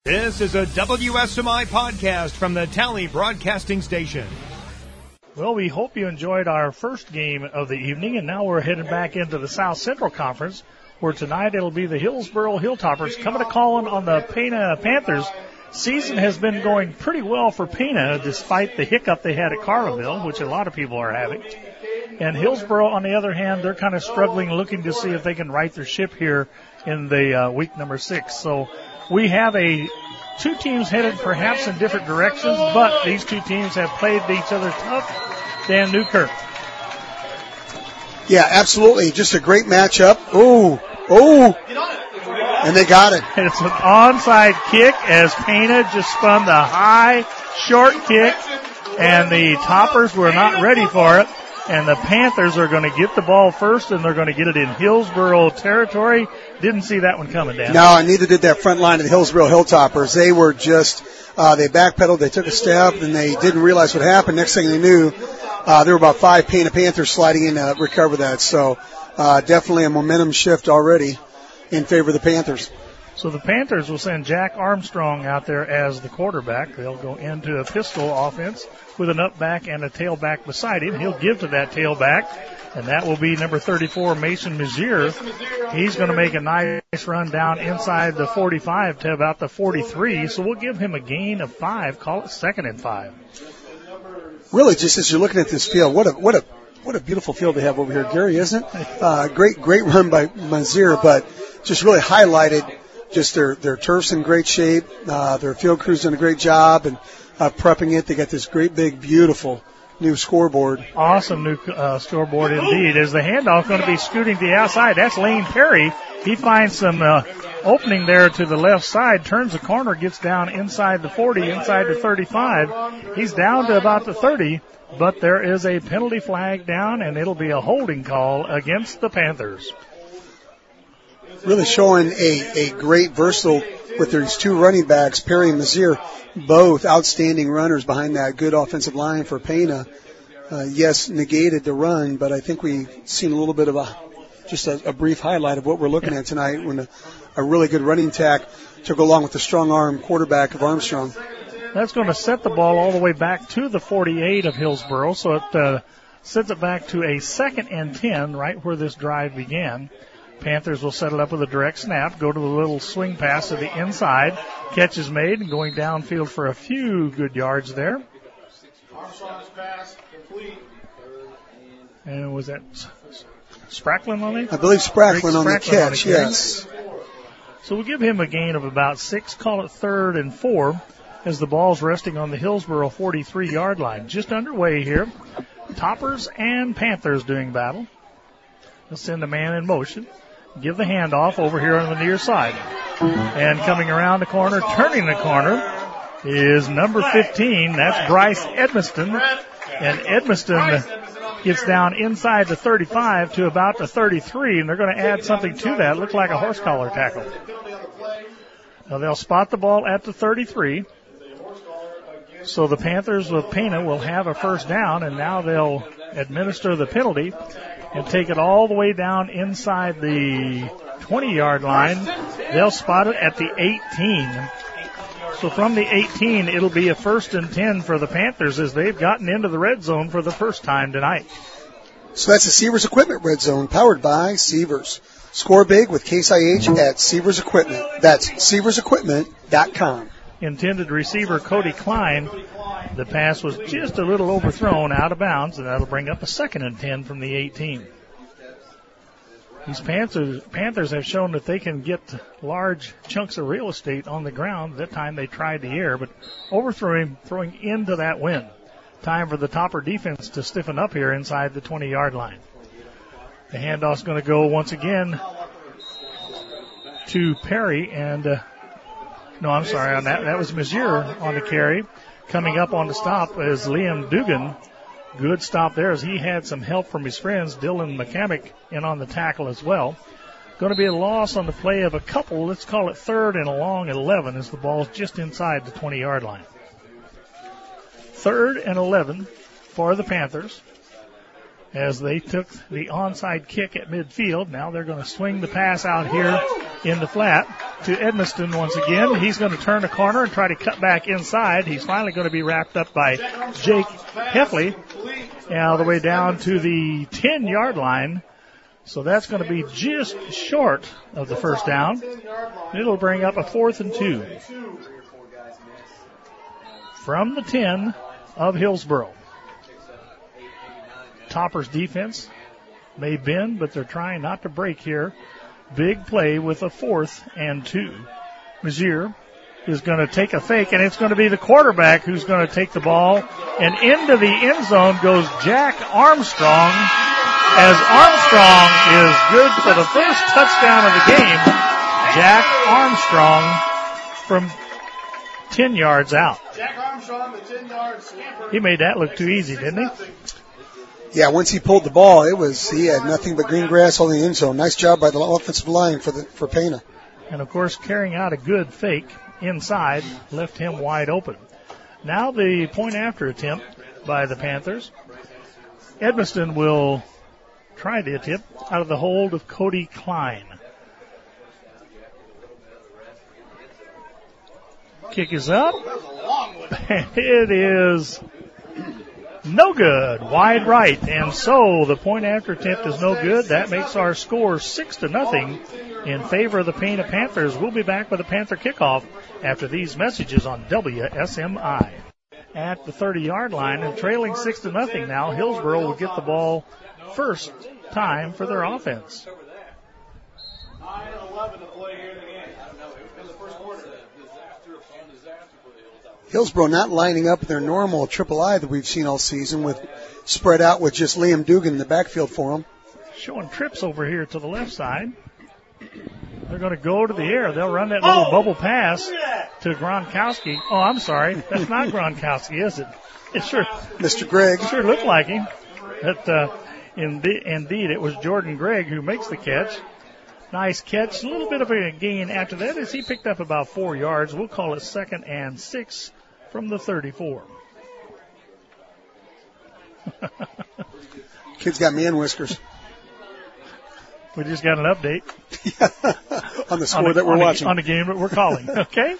This is a WSMI podcast from the Tally Broadcasting Station. Well, we hope you enjoyed our first game of the evening, and now we're headed back into the South Central Conference, where tonight it'll be the Hillsboro Hilltoppers coming to call on the Pana Panthers. Season has been going pretty well for Pana, despite the hiccup they had at Carlinville, which a lot of people are having. And Hillsboro, on the other hand, they're kind of struggling, looking to see if they can right their ship here in the week number 6. So we have two teams headed perhaps in different directions, but these two teams have played each other tough. Dan Newkirk. Yeah, absolutely. Just a great matchup. Oh. And they got it. It's an onside kick as Pana just spun the high, short kick, and the Toppers were not ready for it. And the Panthers are going to get the ball first, and they're going to get it in Hillsboro territory. Didn't see that one coming, Dan. No, and neither did that front line of the Hillsboro Hilltoppers. They were just, they backpedaled, they took a step, and they didn't realize what happened. Next thing they knew, there were about 5 Pana Panthers sliding in to recover that. So definitely a momentum shift already in favor of the Panthers. So the Panthers will send Jack Armstrong out there as the quarterback. They'll go into a pistol offense with an up back and a tailback beside him. He'll give to that tailback, and that will be number 34, Mason Mazier. He's going to make a nice run down inside the 45 to about the 43, so we'll give him a gain of 5. Call it 2nd and 5. Really, just as you're looking at this field, what a beautiful field they have over here, Gary, isn't it? Great run by Mazier, but just really highlighted just their turf's in great shape. Their field crew's done a great job and prepping it. They got this great big beautiful new scoreboard. Awesome new scoreboard indeed. As the handoff going to be scooting to the outside, that's Lane Perry. He finds some opening there to the left side, turns the corner, gets down inside the 40, inside the 35. He's down to about the 30, but there is a penalty flag down, and it'll be a holding call against the Panthers. Really showing a great versatile with these two running backs, Perry and Mazier, both outstanding runners behind that good offensive line for Pana. Yes, negated the run, but I think we've seen a little bit of a brief highlight of what we're looking at tonight when a really good running tack to go along with the strong arm quarterback of Armstrong. That's going to set the ball all the way back to the 48 of Hillsboro, so it sets it back to a 2nd and 10 right where this drive began. Panthers will set it up with a direct snap, go to the little swing pass to the inside. Catch is made and going downfield for a few good yards there. And was that Spracklin on it? I believe Spracklin on the catch, yes. So we'll give him a gain of about 6, call it 3rd and 4, as the ball's resting on the Hillsboro 43-yard line. Just underway here. Toppers and Panthers doing battle. They'll send the man in motion. Give the handoff over here on the near side. And coming around the corner, turning the corner, is number 15. That's Bryce Edmiston. And Edmiston gets down inside the 35 to about the 33, and they're going to add something to that. Looks like a horse collar tackle. Now they'll spot the ball at the 33. So the Panthers with Pana will have a first down, and now they'll administer the penalty and take it all the way down inside the 20-yard line. They'll spot it at the 18. So from the 18, it'll be a 1st and 10 for the Panthers as they've gotten into the red zone for the first time tonight. So that's the Sievers Equipment Red Zone, powered by Sievers. Score big with Case IH at Sievers Equipment. That's SieversEquipment.com. Intended receiver Cody Klein. The pass was just a little overthrown out of bounds, and that'll bring up a 2nd and 10 from the 18. These Panthers have shown that they can get large chunks of real estate on the ground. That time they tried the air, but overthrowing into that wind. Time for the Topper defense to stiffen up here inside the 20-yard line. The handoff's going to go once again to Perry, and that was Mazier on the carry. Coming up on the stop is Liam Dugan. Good stop there as he had some help from his friends, Dylan McCamick, in on the tackle as well. Going to be a loss on the play of a couple. Let's call it 3rd and a long 11 as the ball's just inside the 20-yard line. 3rd and 11 for the Panthers as they took the onside kick at midfield. Now they're going to swing the pass out here in the flat. to Edmiston once again. He's going to turn the corner and try to cut back inside. He's finally going to be wrapped up by Jake Heffley all the way down to the 10-yard line. So that's going to be just short of the first down. It'll bring up a 4th and 2 from the 10 of Hillsboro. Topper's defense may bend, but they're trying not to break here. Big play with a 4th and 2. Mazier is going to take a fake, and it's going to be the quarterback who's going to take the ball. And into the end zone goes Jack Armstrong, as Armstrong is good for the first touchdown of the game. Jack Armstrong from 10 yards out. Jack Armstrong, the 10-yard scamper. He made that look too easy, didn't he? Yeah, once he pulled the ball, he had nothing but green grass on the end zone. Nice job by the offensive line for Pena. And, of course, carrying out a good fake inside left him wide open. Now the point-after attempt by the Panthers. Edmiston will try the attempt out of the hold of Cody Klein. Kick is up. And it is no good. Wide right. And so the point-after attempt is no good. That makes our score 6-0 in favor of the Pena Panthers. We'll be back with a Panther kickoff after these messages on WSMI. At the 30-yard line and trailing 6-0 now, Hillsboro will get the ball first time for their offense. 9-11 to play here in the game. In the first quarter. Hillsboro not lining up their normal triple I that we've seen all season, with spread out with just Liam Dugan in the backfield for them. Showing trips over here to the left side. They're going to go to the air. They'll run that little bubble pass to Gronkowski. Oh, I'm sorry. That's not Gronkowski, is it? It sure, Mr. Gregg. Sure looked like him. But indeed, it was Jordan Gregg who makes the catch. Nice catch. A little bit of a gain after that as he picked up about 4 yards. We'll call it 2nd and 6 from the 34. Kid's got man whiskers. We just got an update. On the score that we're watching. On the game that we're calling. Okay.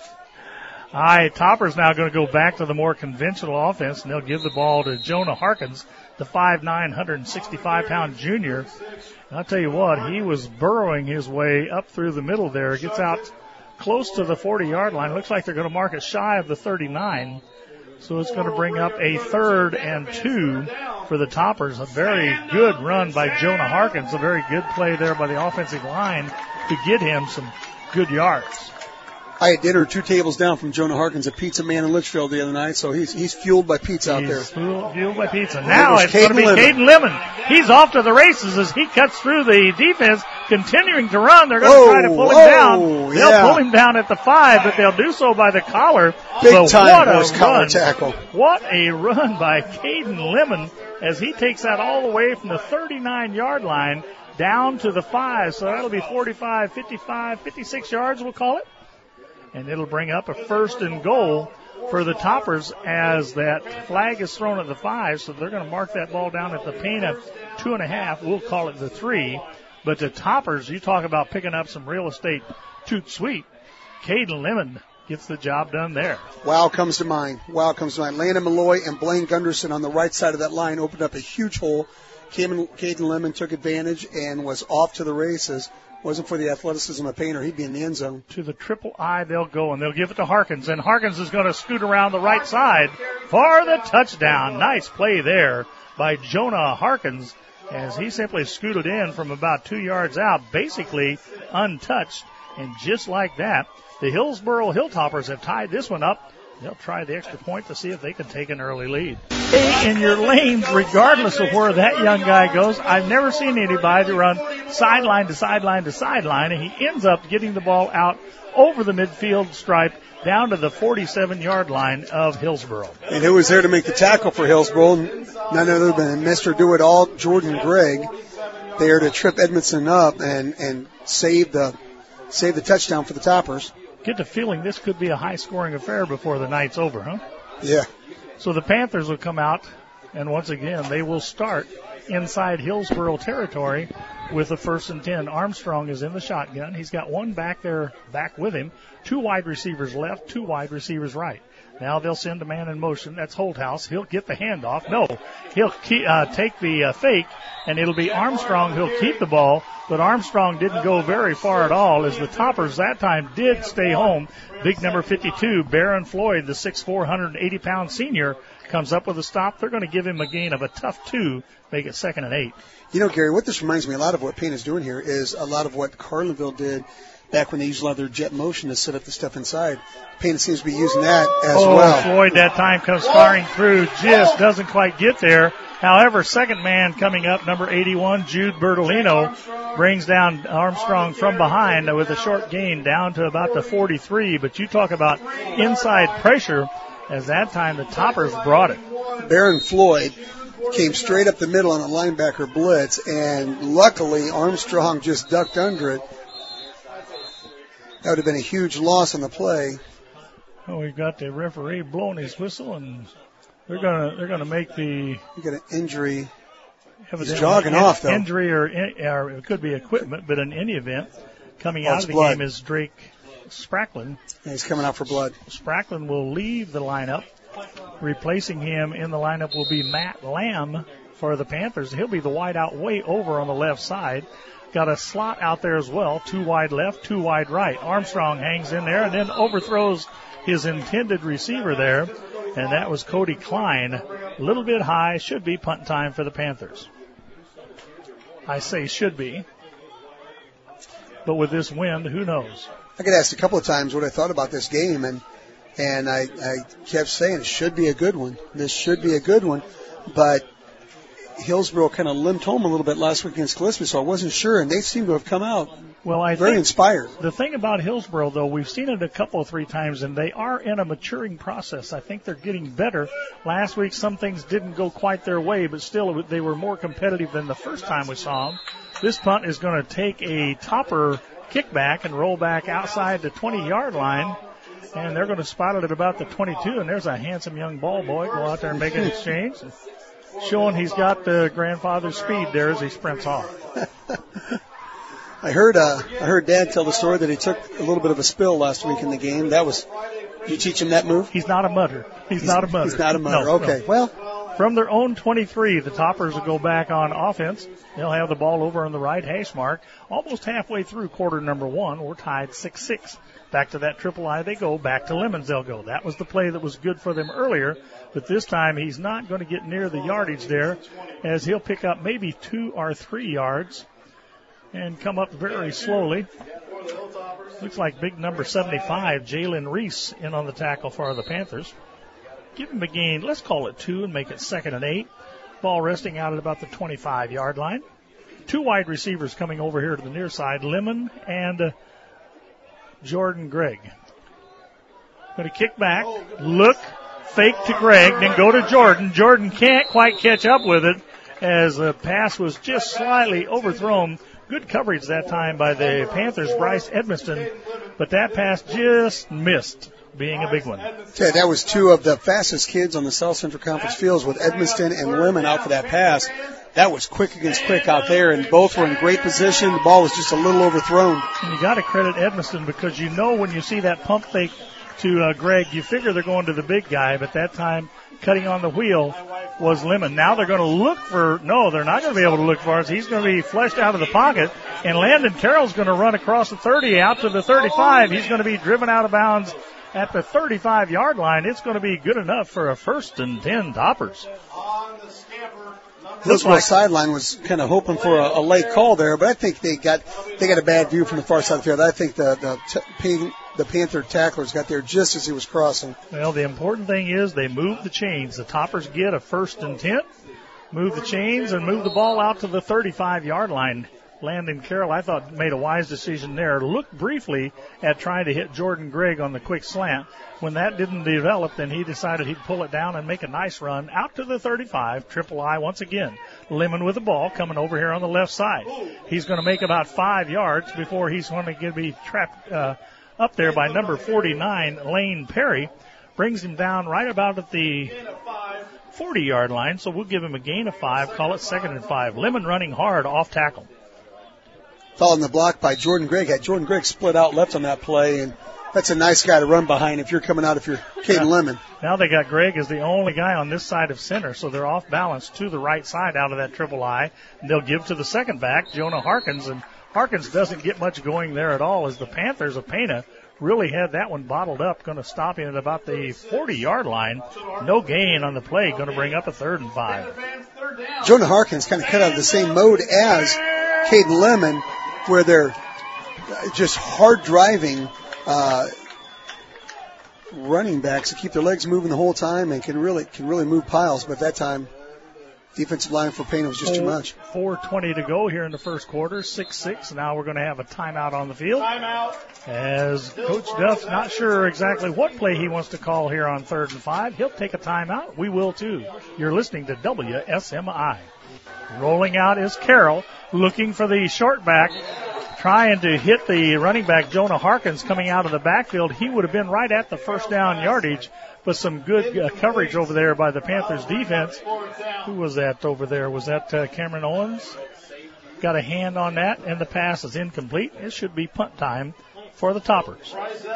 All right, Topper's now going to go back to the more conventional offense, and they'll give the ball to Jonah Harkins, the 5'9", 165-pound junior. And I'll tell you what, he was burrowing his way up through the middle there. Gets out close to the 40-yard line. Looks like they're going to mark it shy of the 39. So it's going to bring up a 3rd and 2 for the Toppers. A very good run by Jonah Harkins. A very good play there by the offensive line to get him some good yards. I had dinner 2 tables down from Jonah Harkins, a pizza man in Litchfield the other night, so he's fueled by pizza out there. Fueled by pizza. Now it's going to be Caden Lemon. He's off to the races as he cuts through the defense, continuing to run. They're going to try to pull him down. They'll pull him down at the 5, but they'll do so by the collar. Big time horse collar tackle. What a run by Caden Lemon as he takes that all the way from the 39-yard line down to the 5. So that'll be 45, 55, 56 yards, we'll call it. And it'll bring up a 1st and goal for the Toppers as that flag is thrown at the 5. So they're going to mark that ball down at the Pena 2.5. We'll call it the 3. But the Toppers, you talk about picking up some real estate toot sweet. Caden Lemon gets the job done there. Wow comes to mind. Landon Malloy and Blaine Gunderson on the right side of that line opened up a huge hole. Caden Lemon took advantage and was off to the races. Wasn't for the athleticism of Painter, he'd be in the end zone. To the triple I they'll go, and they'll give it to Harkins. And Harkins is going to scoot around the right side for the touchdown. Nice play there by Jonah Harkins as he simply scooted in from about 2 yards out, basically untouched. And just like that, the Hillsboro Hilltoppers have tied this one up. They'll try the extra point to see if they can take an early lead. Stay in your lanes regardless of where that young guy goes. I've never seen anybody run sideline to sideline to sideline, and he ends up getting the ball out over the midfield stripe down to the 47-yard line of Hillsboro. And who was there to make the tackle for Hillsboro? None other than Mr. Do-It-All, Jordan Gregg, there to trip Edmiston up and save the touchdown for the Toppers. Get the feeling this could be a high-scoring affair before the night's over, huh? Yeah. So the Panthers will come out, and once again, they will start inside Hillsboro territory with the 1st and 10. Armstrong is in the shotgun. He's got one back there, back with him. 2 wide receivers left, 2 wide receivers right. Now they'll send a man in motion. That's Holthouse. He'll get the handoff. No, he'll take the fake, and it'll be Armstrong who'll keep the ball. But Armstrong didn't go very far at all, as the Toppers that time did stay home. Big number 52, Barron Floyd, the 6'4", 180-pound senior, comes up with a stop. They're going to give him a gain of a tough 2, make it 2nd and 8. You know, Gary, what this reminds me a lot of what Payne is doing here is a lot of what Carlinville did back when they used a lot of their jet motion to set up the stuff inside. Payne seems to be using that as well. Floyd that time comes firing through, just doesn't quite get there. However, second man coming up, number 81, Jude Bertolino, brings down Armstrong from behind with a short gain down to about the 43. But you talk about inside pressure, as that time the Toppers brought it. Barron Floyd came straight up the middle on a linebacker blitz, and luckily Armstrong just ducked under it. That would have been a huge loss on the play. Well, we've got the referee blowing his whistle, and they're gonna make the. You got an injury. He's jogging off though. Injury or it could be equipment, but in any event, coming out of the blood. game is Drake Spracklin. Yeah, he's coming out for blood. Spracklin will leave the lineup. Replacing him in the lineup will be Matt Lamb for the Panthers. He'll be the wide out way over on the left side. Got a slot out there as well, 2 wide left, 2 wide right. Armstrong hangs in there and then overthrows his intended receiver there, and that was Cody Klein. A little bit high, should be punt time for the Panthers. I say should be, but with this wind, who knows? I got asked a couple of times what I thought about this game, and I kept saying it should be a good one. This should be a good one, but Hillsboro kind of limped home a little bit last week against Gillespie, so I wasn't sure, and they seem to have come out very inspired. The thing about Hillsboro, though, we've seen it a couple of 3 times, and they are in a maturing process. I think they're getting better. Last week, some things didn't go quite their way, but still they were more competitive than the first time we saw them. This punt is going to take a Topper kickback and roll back outside the 20-yard line, and they're going to spot it at about the 22, and there's a handsome young ball boy go out there and make an exchange. Showing he's got the grandfather's speed there as he sprints off. I heard Dad tell the story that he took a little bit of a spill last week in the game. You teach him that move? He's not a mudder. He's not a mudder. He's not a mudder. No, okay. No. Well, from their own 23, the Toppers will go back on offense. They'll have the ball over on the right hash mark. Almost halfway through quarter number 1, we're tied 6-6. Back to that triple I they go. Back to Lemons they'll go. That was the play that was good for them earlier, but this time he's not going to get near the yardage there, as he'll pick up maybe 2 or 3 yards and come up very slowly. Looks like big number 75, Jalen Reese, in on the tackle for the Panthers. Give him a gain. Let's call it 2 and make it 2nd and 8. Ball resting out at about the 25-yard line. 2 wide receivers coming over here to the near side, Lemon and Jordan Gregg. Going to kick back, look, fake to Gregg, then go to Jordan. Jordan can't quite catch up with it as the pass was just slightly overthrown. Good coverage that time by the Panthers, Bryce Edmiston, but that pass just missed, being a big one. Yeah, that was 2 of the fastest kids on the South Central Conference fields, with Edmiston and Lemon out for that pass. That was quick against quick out there, and both were in great position. The ball was just a little overthrown. And you got to credit Edmiston, because you know when you see that pump fake to Gregg, you figure they're going to the big guy, but that time cutting on the wheel was Lemon. Now they're going to look for, no, they're not going to be able to look for us. He's going to be fleshed out of the pocket, and Landon Carroll's going to run across the 30 out to the 35. He's going to be driven out of bounds at the 35-yard line. It's going to be good enough for a 1st and 10 Toppers. Hillsboro sideline was kind of hoping for a late call there, but I think they got a bad view from the far side of the field. I think the Panther tacklers got there just as he was crossing. Well, the important thing is they move the chains. The Toppers get a 1st and 10, move the chains, and move the ball out to the 35-yard line. Landon Carroll, I thought, made a wise decision there. Looked briefly at trying to hit Jordan Gregg on the quick slant. When that didn't develop, then he decided he'd pull it down and make a nice run out to the 35. Triple I once again. Lemon with the ball coming over here on the left side. He's going to make about 5 yards before he's going to be trapped up there by number 49, Lane Perry. Brings him down right about at the 40-yard line, so we'll give him a gain of 5. Call it 2nd and 5. Lemon running hard off tackle. following the block by Jordan Gregg. Had Jordan Gregg split out left on that play, and that's a nice guy to run behind if you're coming out, if you're Caden Lemon. Now they got Gregg as the only guy on this side of center, so they're off balance to the right side out of that triple I. And they'll give to the second back, Jonah Harkins, and Harkins doesn't get much going there at all as the Panthers of Pana really had that one bottled up, going to stop him at about the 40-yard line. No gain on the play, going to bring up a 3rd and 5. Jonah Harkins kind of cut out of the same mode as Caden Lemon, where they're just hard driving running backs to keep their legs moving the whole time and can really move piles. But that time, defensive line for Payne was just too much. 4:20 to go here in the first quarter, 6-6. Now we're going to have a timeout on the field. Timeout. As Coach Duff's not sure exactly what play he wants to call here on 3rd and 5. He'll take a timeout. We will too. You're listening to WSMI. Rolling out is Carroll, looking for the short back, trying to hit the running back Jonah Harkins coming out of the backfield. He would have been right at the first down yardage, but some good coverage over there by the Panthers defense. Who was that over there? Was that Cameron Owens? Got a hand on that, and the pass is incomplete. It should be punt time for the Toppers.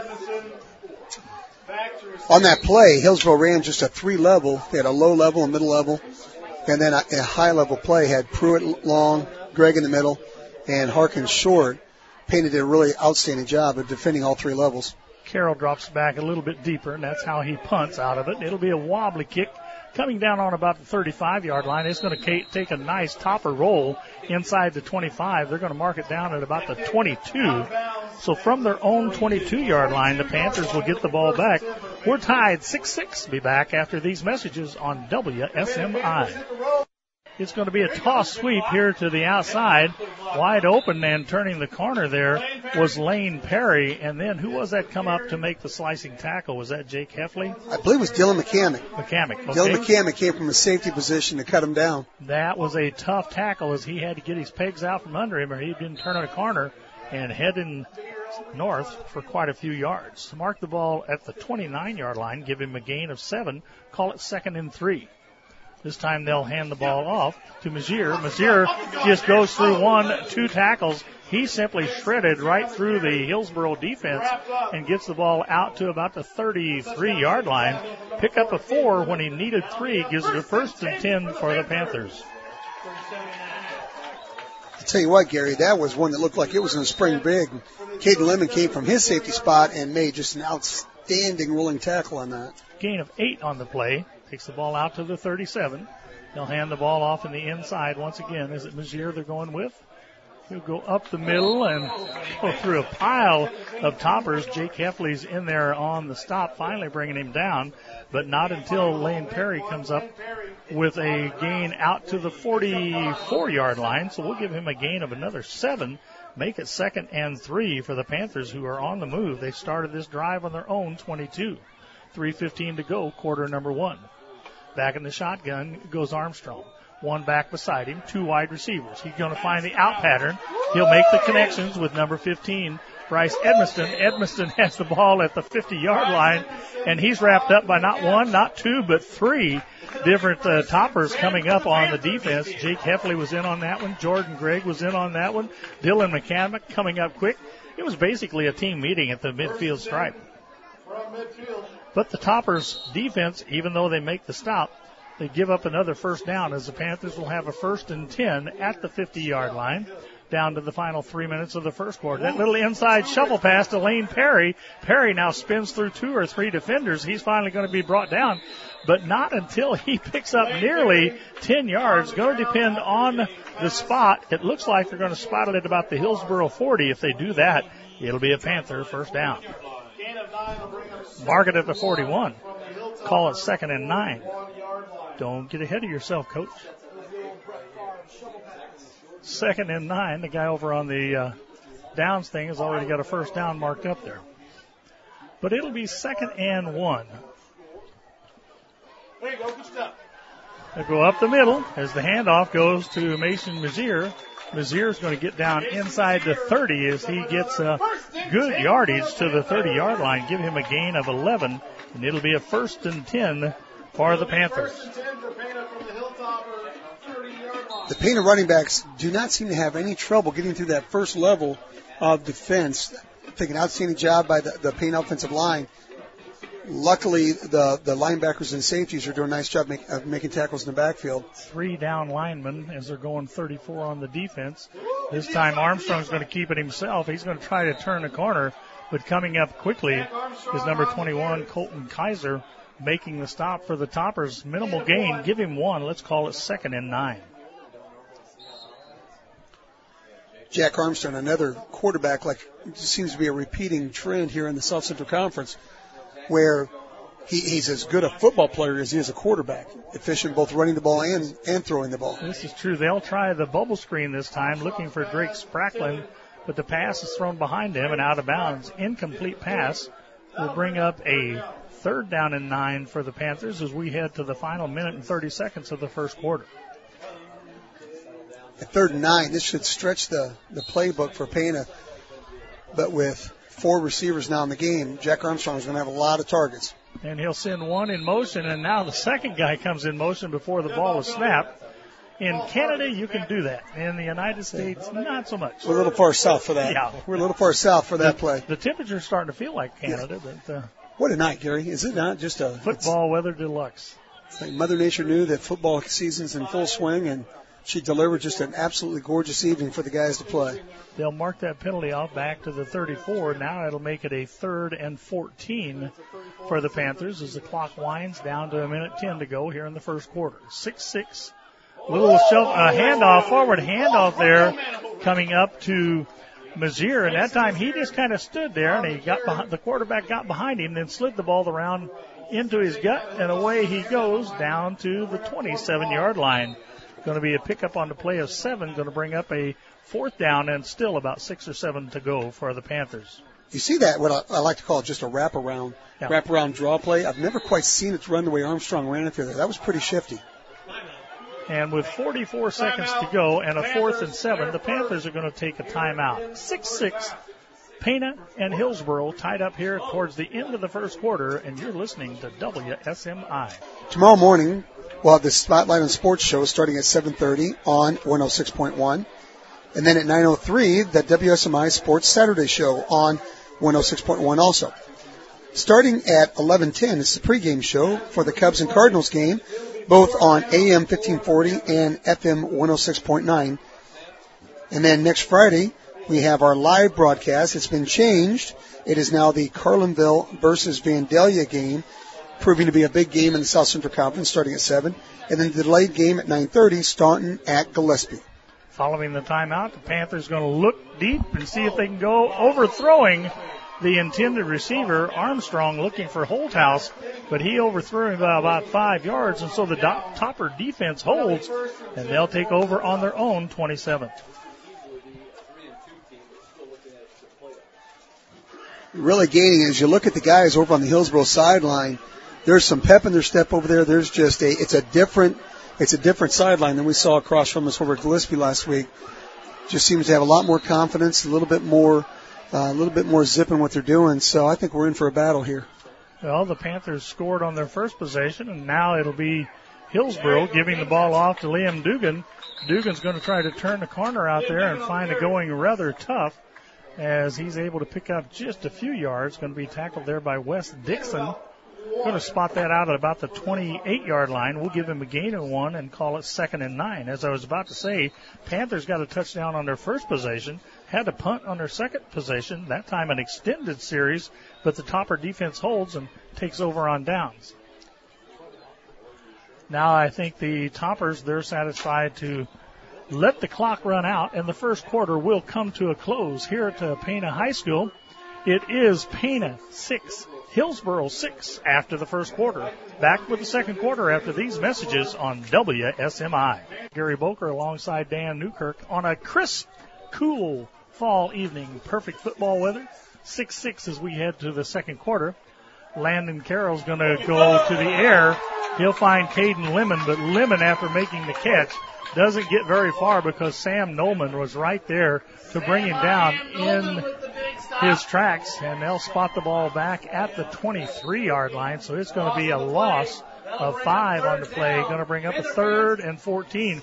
On that play, Hillsborough ran just a 3-level. They had a low level, a middle level, and then a high-level play. Had Pruitt long, Gregg in the middle, and Harkins short. Payne did a really outstanding job of defending all 3 levels. Carroll drops back a little bit deeper, and that's how he punts out of it. It'll be a wobbly kick coming down on about the 35-yard line. It's going to take a nice topper roll inside the 25. They're going to mark it down at about the 22. So from their own 22-yard line, the Panthers will get the ball back. We're tied 6-6. Be back after these messages on WSMI. It's going to be a toss sweep here to the outside. Wide open and turning the corner there was Lane Perry. And then who was that come up to make the slicing tackle? Was that Jake Heffley? I believe it was Dylan McCamick. Okay. Dylan McCamick came from a safety position to cut him down. That was a tough tackle as he had to get his pegs out from under him or he'd been turning a corner and heading north for quite a few yards. Mark the ball at the 29-yard line, give him a gain of 7, call it 2nd and 3. This time they'll hand the ball off to Mazier. Mazier just goes through 1-2 tackles. He simply shredded right through the Hillsborough defense and gets the ball out to about the 33-yard line. Pick up a 4 when he needed 3. Gives it a 1st and 10 for the Panthers. I'll tell you what, Gary, that was one that looked like it was in a spring big. Caden Lemon came from his safety spot and made just an outstanding rolling tackle on that. Gain of 8 on the play. Takes the ball out to the 37. They'll hand the ball off in the inside once again. Is it Mazier they're going with? He'll go up the middle and go through a pile of toppers. Jake Heffley's in there on the stop, finally bringing him down, but not until Lane Perry comes up with a gain out to the 44-yard line. So we'll give him a gain of another 7. Make it 2nd and 3 for the Panthers, who are on the move. They started this drive on their own 22. 3:15 to go, quarter number 1. Back in the shotgun goes Armstrong. 1 back beside him, 2 wide receivers. He's going to find the out pattern. He'll make the connections with number 15, Bryce Edmiston. Edmiston has the ball at the 50-yard line, and he's wrapped up by not 1, not 2, but 3 different toppers coming up on the defense. Jake Heffley was in on that one. Jordan Gregg was in on that one. Dylan McCamick coming up quick. It was basically a team meeting at the midfield stripe. But the Toppers defense, even though they make the stop, they give up another 1st down as the Panthers will have a 1st and 10 at the 50-yard line down to the final 3 minutes of the first quarter. That little inside shovel pass to Lane Perry. Perry now spins through 2 or 3 defenders. He's finally going to be brought down, but not until he picks up nearly 10 yards. Going to depend on the spot. It looks like they're going to spot it at about the Hillsborough 40. If they do that, it'll be a Panther 1st down. Mark it at the 41. Call it 2nd and 9. Don't get ahead of yourself, Coach. 2nd and 9. The guy over on the downs thing has already got a 1st down marked up there. But it'll be 2nd and 1. There you go. Good stuff. They'll go up the middle as the handoff goes to Mason Mazier. Mazier's going to get down inside the 30 as he gets good yardage to the 30-yard line. Give him a gain of 11, and it'll be a 1st and 10 for the Panthers. the Pana running backs do not seem to have any trouble getting through that first level of defense. I think an outstanding job by the Pana offensive line. Luckily, the linebackers and safeties are doing a nice job of making tackles in the backfield. 3 down linemen as they're going 34 on the defense. This time Armstrong's going to keep it himself. He's going to try to turn the corner, but coming up quickly is number 21, Colton Kaiser, making the stop for the Toppers. Minimal gain. Give him 1. Let's call it 2nd and 9. Jack Armstrong, another quarterback, like it seems to be a repeating trend here in the South Central Conference, where he's as good a football player as he is a quarterback, efficient both running the ball and throwing the ball. This is true. They'll try the bubble screen this time, looking for Drake Spracklin, but the pass is thrown behind him and out of bounds. Incomplete pass will bring up a 3rd down and 9 for the Panthers as we head to the final minute and 30 seconds of the first quarter. At 3rd and 9, this should stretch the playbook for Pana, but with 4 receivers now in the game, Jack Armstrong is going to have a lot of targets. And he'll send one in motion, and now the second guy comes in motion before the ball is snapped. In Canada, you can do that. In the United States, not so much. We're a little far south for that. Yeah. We're a little far south for that play. The temperature's starting to feel like Canada. Yeah. But what a night, Gary. Is it not just a football weather deluxe? It's like Mother Nature knew that football season's in full swing, and she delivered just an absolutely gorgeous evening for the guys to play. They'll mark that penalty off back to the 34. Now it'll make it a 3rd and 14 for the Panthers as the clock winds down to 1:10 to go here in the first quarter. 6-6. Little handoff, forward handoff there coming up to Mazier. And that time he just kind of stood there and the quarterback got behind him, then slid the ball around into his gut, and away he goes down to the 27-yard line. Going to be a pickup on the play of 7, going to bring up a 4th down and still about 6 or 7 to go for the Panthers. You see that, what I like to call just a wraparound draw play. I've never quite seen it run the way Armstrong ran it through there. That was pretty shifty. And with 44 seconds to go and a 4th and 7, the Panthers are going to take a timeout. 6-6, Pana and Hillsboro tied up here towards the end of the first quarter, and you're listening to WSMI. Tomorrow morning, we'll have the Spotlight on Sports show starting at 7:30 on 106.1. And then at 9:03, the WSMI Sports Saturday show on 106.1 also. Starting at 11:10, it's the pregame show for the Cubs and Cardinals game, both on AM 1540 and FM 106.9. And then next Friday, we have our live broadcast. It's been changed. It is now the Carlinville versus Vandalia game, proving to be a big game in the South Central Conference, starting at 7. And then the delayed game at 9:30, Staunton at Gillespie. Following the timeout, the Panthers going to look deep and see if they can go, overthrowing the intended receiver, Armstrong, looking for Holthouse, but he overthrew him by about 5 yards, and so the Topper defense holds, and they'll take over on their own 27. Really gaining as you look at the guys over on the Hillsboro sideline. There's some pep in their step over there. There's just it's a different sideline than we saw across from us over at Gillespie last week. Just seems to have a lot more confidence, a little bit more zip in what they're doing. So I think we're in for a battle here. Well, the Panthers scored on their first possession, and now it'll be Hillsboro giving the ball off to Liam Dugan. Dugan's going to try to turn the corner out there and find it going rather tough as he's able to pick up just a few yards. Going to be tackled there by Wes Dixon. Going to spot that out at about the 28-yard line. We'll give him a gain of 1 and call it 2nd and 9. As I was about to say, Panthers got a touchdown on their first possession, had to punt on their second possession, that time an extended series, but the Topper defense holds and takes over on downs. Now I think the Toppers, they're satisfied to let the clock run out, and the first quarter will come to a close here at Pana High School. It is Pana 6, Hillsboro 6 after the first quarter. Back with the second quarter after these messages on WSMI. Gary Boker alongside Dan Newkirk on a crisp, cool fall evening. Perfect football weather. 6-6 as we head to the second quarter. Landon Carroll's going to go to the air. He'll find Caden Lemon, but Lemon, after making the catch, doesn't get very far because Sam Nolan was right there to bring him down in his tracks, and they'll spot the ball back at the 23-yard line, so it's going to be a loss of 5 on the play, going to bring up a 3rd and 14.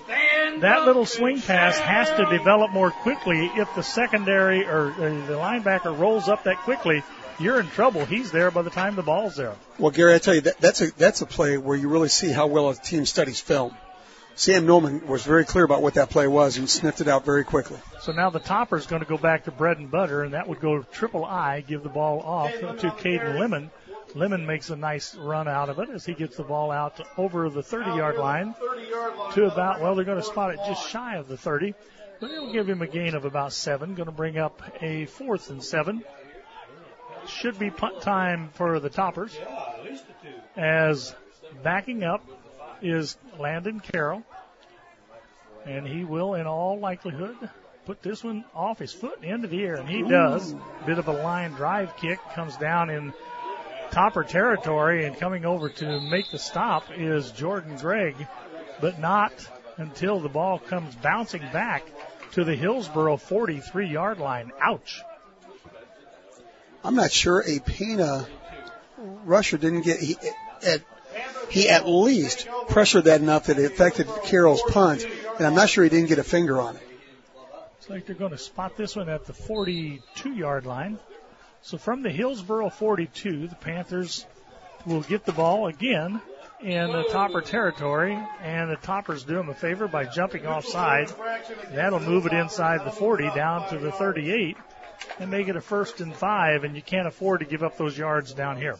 that little swing pass has to develop more quickly. If the secondary or the linebacker rolls up that quickly, you're in trouble. He's there by the time the ball's there. Well, Gary, I tell you, that's a play where you really see how well a team studies film. Sam Nolman was very clear about what that play was and sniffed it out very quickly. So now the topper's going to go back to bread and butter, and that would go triple I, give the ball off to Caden Lemon. Lemon makes a nice run out of it as he gets the ball out to over the 30-yard line to about, well, they're going to spot it just shy of the 30, but it'll give him a gain of about 7, going to bring up a 4th and 7. Should be punt time for the toppers as backing up is Landon Carroll, and he will, in all likelihood, put this one off his foot into the air, and he does. Bit of a line drive kick, comes down in topper territory, and coming over to make the stop is Jordan Gregg, but not until the ball comes bouncing back to the Hillsboro 43-yard line. Ouch. I'm not sure a Pena rusher didn't get he at least pressured that enough that it affected Carroll's punt, and I'm not sure he didn't get a finger on it. Looks like they're going to spot this one at the 42-yard line. So from the Hillsboro 42, the Panthers will get the ball again in the topper territory, and the toppers do them a favor by jumping offside. That'll move it inside the 40 down to the 38 and make it a 1st and 5, and you can't afford to give up those yards down here.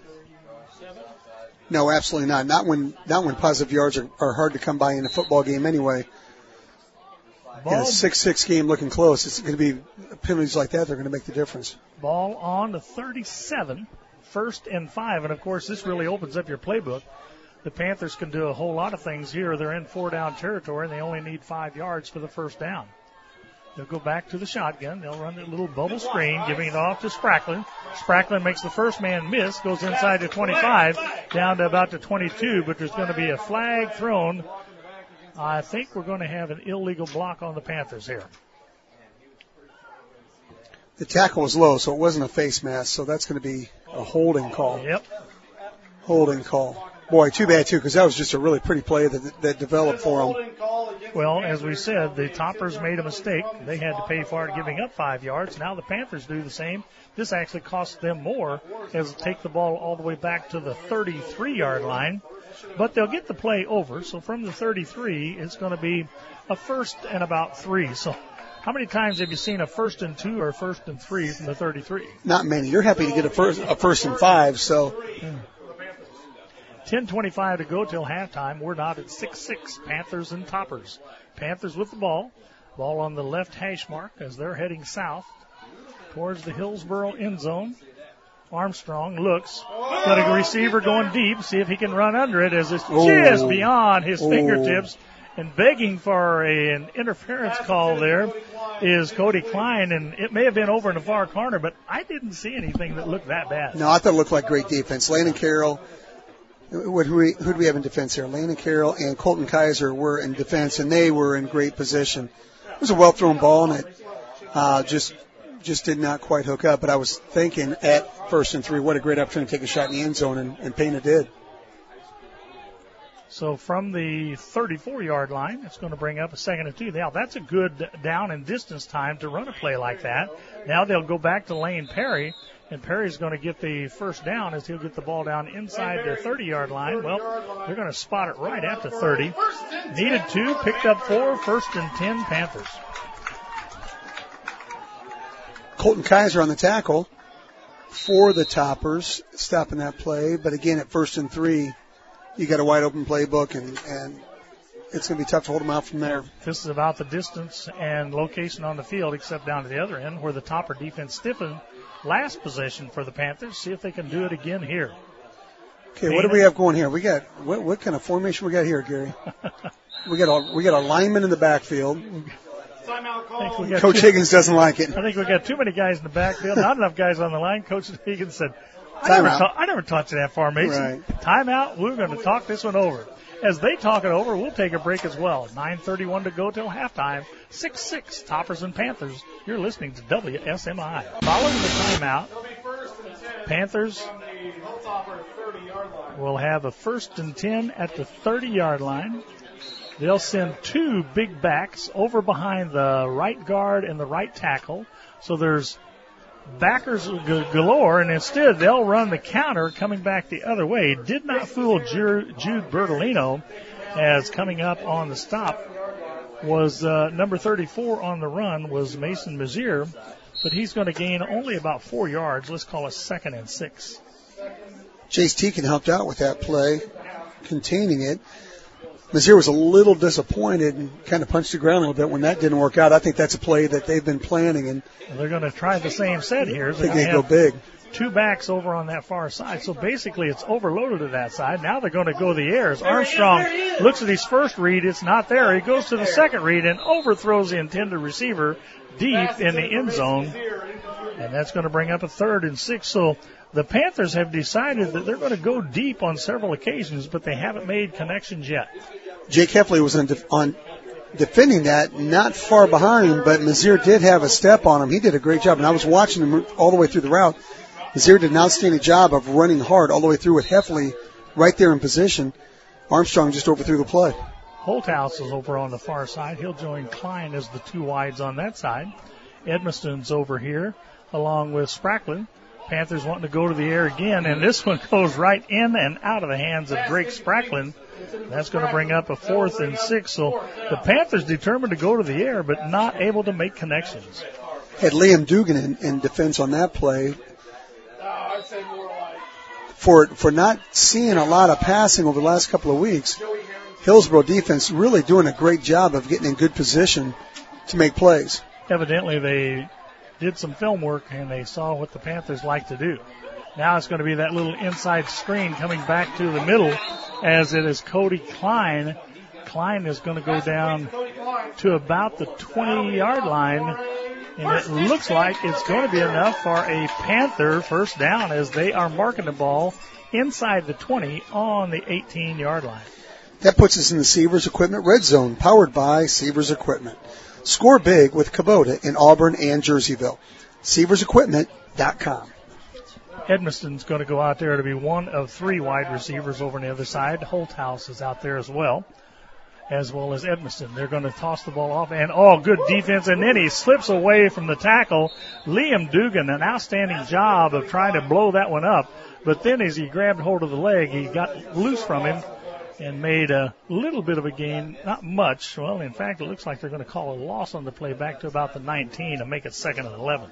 No, absolutely not. Not when positive yards are hard to come by in a football game anyway. In a 6-6 game looking close, it's going to be penalties like that that are going to make the difference. Ball on the 37, 1st and 5. And, of course, this really opens up your playbook. The Panthers can do a whole lot of things here. They're in 4-down territory, and they only need 5 yards for the 1st down. They'll go back to the shotgun. They'll run that little bubble screen, giving it off to Spracklin. Spracklin makes the first man miss, goes inside to 25, down to about the 22, but there's going to be a flag thrown. I think we're going to have an illegal block on the Panthers here. The tackle was low, so it wasn't a face mask, so that's going to be a holding call. Yep. Holding call. Boy, too bad, too, because that was just a really pretty play that developed for him. Well, as we said, the toppers made a mistake. They had to pay for it, giving up 5 yards. Now the Panthers do the same. This actually costs them more as they take the ball all the way back to the 33-yard line. But they'll get the play over. So from the 33, it's going to be a 1st and about 3. So how many times have you seen a 1st and 2 or 1st and 3 from the 33? Not many. You're happy to get a 1st and 5, so... 10:25 to go till halftime. We're not at 6-6, Panthers and toppers. Panthers with the ball. Ball on the left hash mark as they're heading south towards the Hillsboro end zone. Armstrong looks. Got a receiver going deep. See if he can run under it as it's just beyond his fingertips. And begging for an interference call there is Cody Klein. And it may have been over in the far corner, but I didn't see anything that looked that bad. No, I thought it looked like great defense. Landon Carroll. Who do we have in defense here? Landon Carroll and Colton Kaiser were in defense, and they were in great position. It was a well-thrown ball, and it just did not quite hook up. But I was thinking at 1st and 3, what a great opportunity to take a shot in the end zone, and Pena did. So from the 34-yard line, it's going to bring up a 2nd and 2. Now, that's a good down and distance time to run a play like that. Now they'll go back to Lane Perry. And Perry's going to get the 1st down as he'll get the ball down inside their 30-yard line. Well, they're going to spot it right at the 30. Needed 2, picked up 4, 1st and 10 Panthers. Colton Kaiser on the tackle for the toppers, stopping that play. But again, at 1st and 3, you got a wide open playbook, and it's going to be tough to hold them out from there. This is about the distance and location on the field, except down to the other end where the topper defense stiffened. Last possession for the Panthers. See if they can do it again here. Okay, what do we have going here? We got what kind of formation we got here, Gary? we got a lineman in the backfield. Coach Higgins doesn't like it. I think we got too many guys in the backfield, not enough guys on the line. Coach Higgins said, I never taught you that formation. Right. Timeout. We're going to talk this one over. As they talk it over, we'll take a break as well. 9:31 to go till halftime. 6-6, Toppers and Panthers. You're listening to WSMI. Following the timeout, Panthers will have a 1st and 10 at the 30-yard line. they'll send 2 big backs over behind the right guard and the right tackle. So there's backers galore, and instead they'll run the counter coming back the other way. Did not fool Jude Bertolino, as coming up on the stop was number 34 on the run was Mason Mazier, but he's going to gain only about 4 yards. Let's call it 2nd and 6. Chase Teakin helped out with that play, containing it. Mazier was a little disappointed and kind of punched the ground a little bit when that didn't work out. I think that's a play that they've been planning, and they're going to try the same set here. They're going to go big. 2 backs over on that far side. So basically it's overloaded to that side. Now they're going to go the air. As Armstrong looks at his first read, it's not there. He goes to the second read and overthrows the intended receiver deep in the end zone. And that's going to bring up a 3rd and 6. So the Panthers have decided that they're going to go deep on several occasions, but they haven't made connections yet. Jake Heffley was on defending that, not far behind, but Mazier did have a step on him. He did a great job, and I was watching him all the way through the route. Mazier did an outstanding job of running hard all the way through with Heffley right there in position. Armstrong just overthrew the play. Holthouse is over on the far side. He'll join Klein as the 2 wides on that side. Edmiston's over here along with Spracklin. Panthers wanting to go to the air again, and this one goes right in and out of the hands of Drake Spracklin. That's going to bring up a 4th and 6. So the Panthers determined to go to the air, but not able to make connections. Had Liam Dugan in defense on that play. For not seeing a lot of passing over the last couple of weeks, Hillsboro defense really doing a great job of getting in good position to make plays. Evidently they did some film work and they saw what the Panthers like to do. Now it's going to be that little inside screen coming back to the middle, as it is Cody Klein. Klein is going to go down to about the 20-yard line, and it looks like it's going to be enough for a Panther first down, as they are marking the ball inside the 20 on the 18-yard line. That puts us in the Severs Equipment Red Zone, powered by Severs Equipment. Score big with Kubota in Auburn and Jerseyville. SeversEquipment.com. Edmiston's going to go out there to be one of 3 wide receivers over on the other side. Holthouse is out there as well as Edmiston. They're going to toss the ball off, and good defense, and then he slips away from the tackle. Liam Dugan, an outstanding job of trying to blow that one up, but then as he grabbed hold of the leg, he got loose from him and made a little bit of a gain, not much. Well, in fact, it looks like they're going to call a loss on the play back to about the 19 and make it 2nd and 11.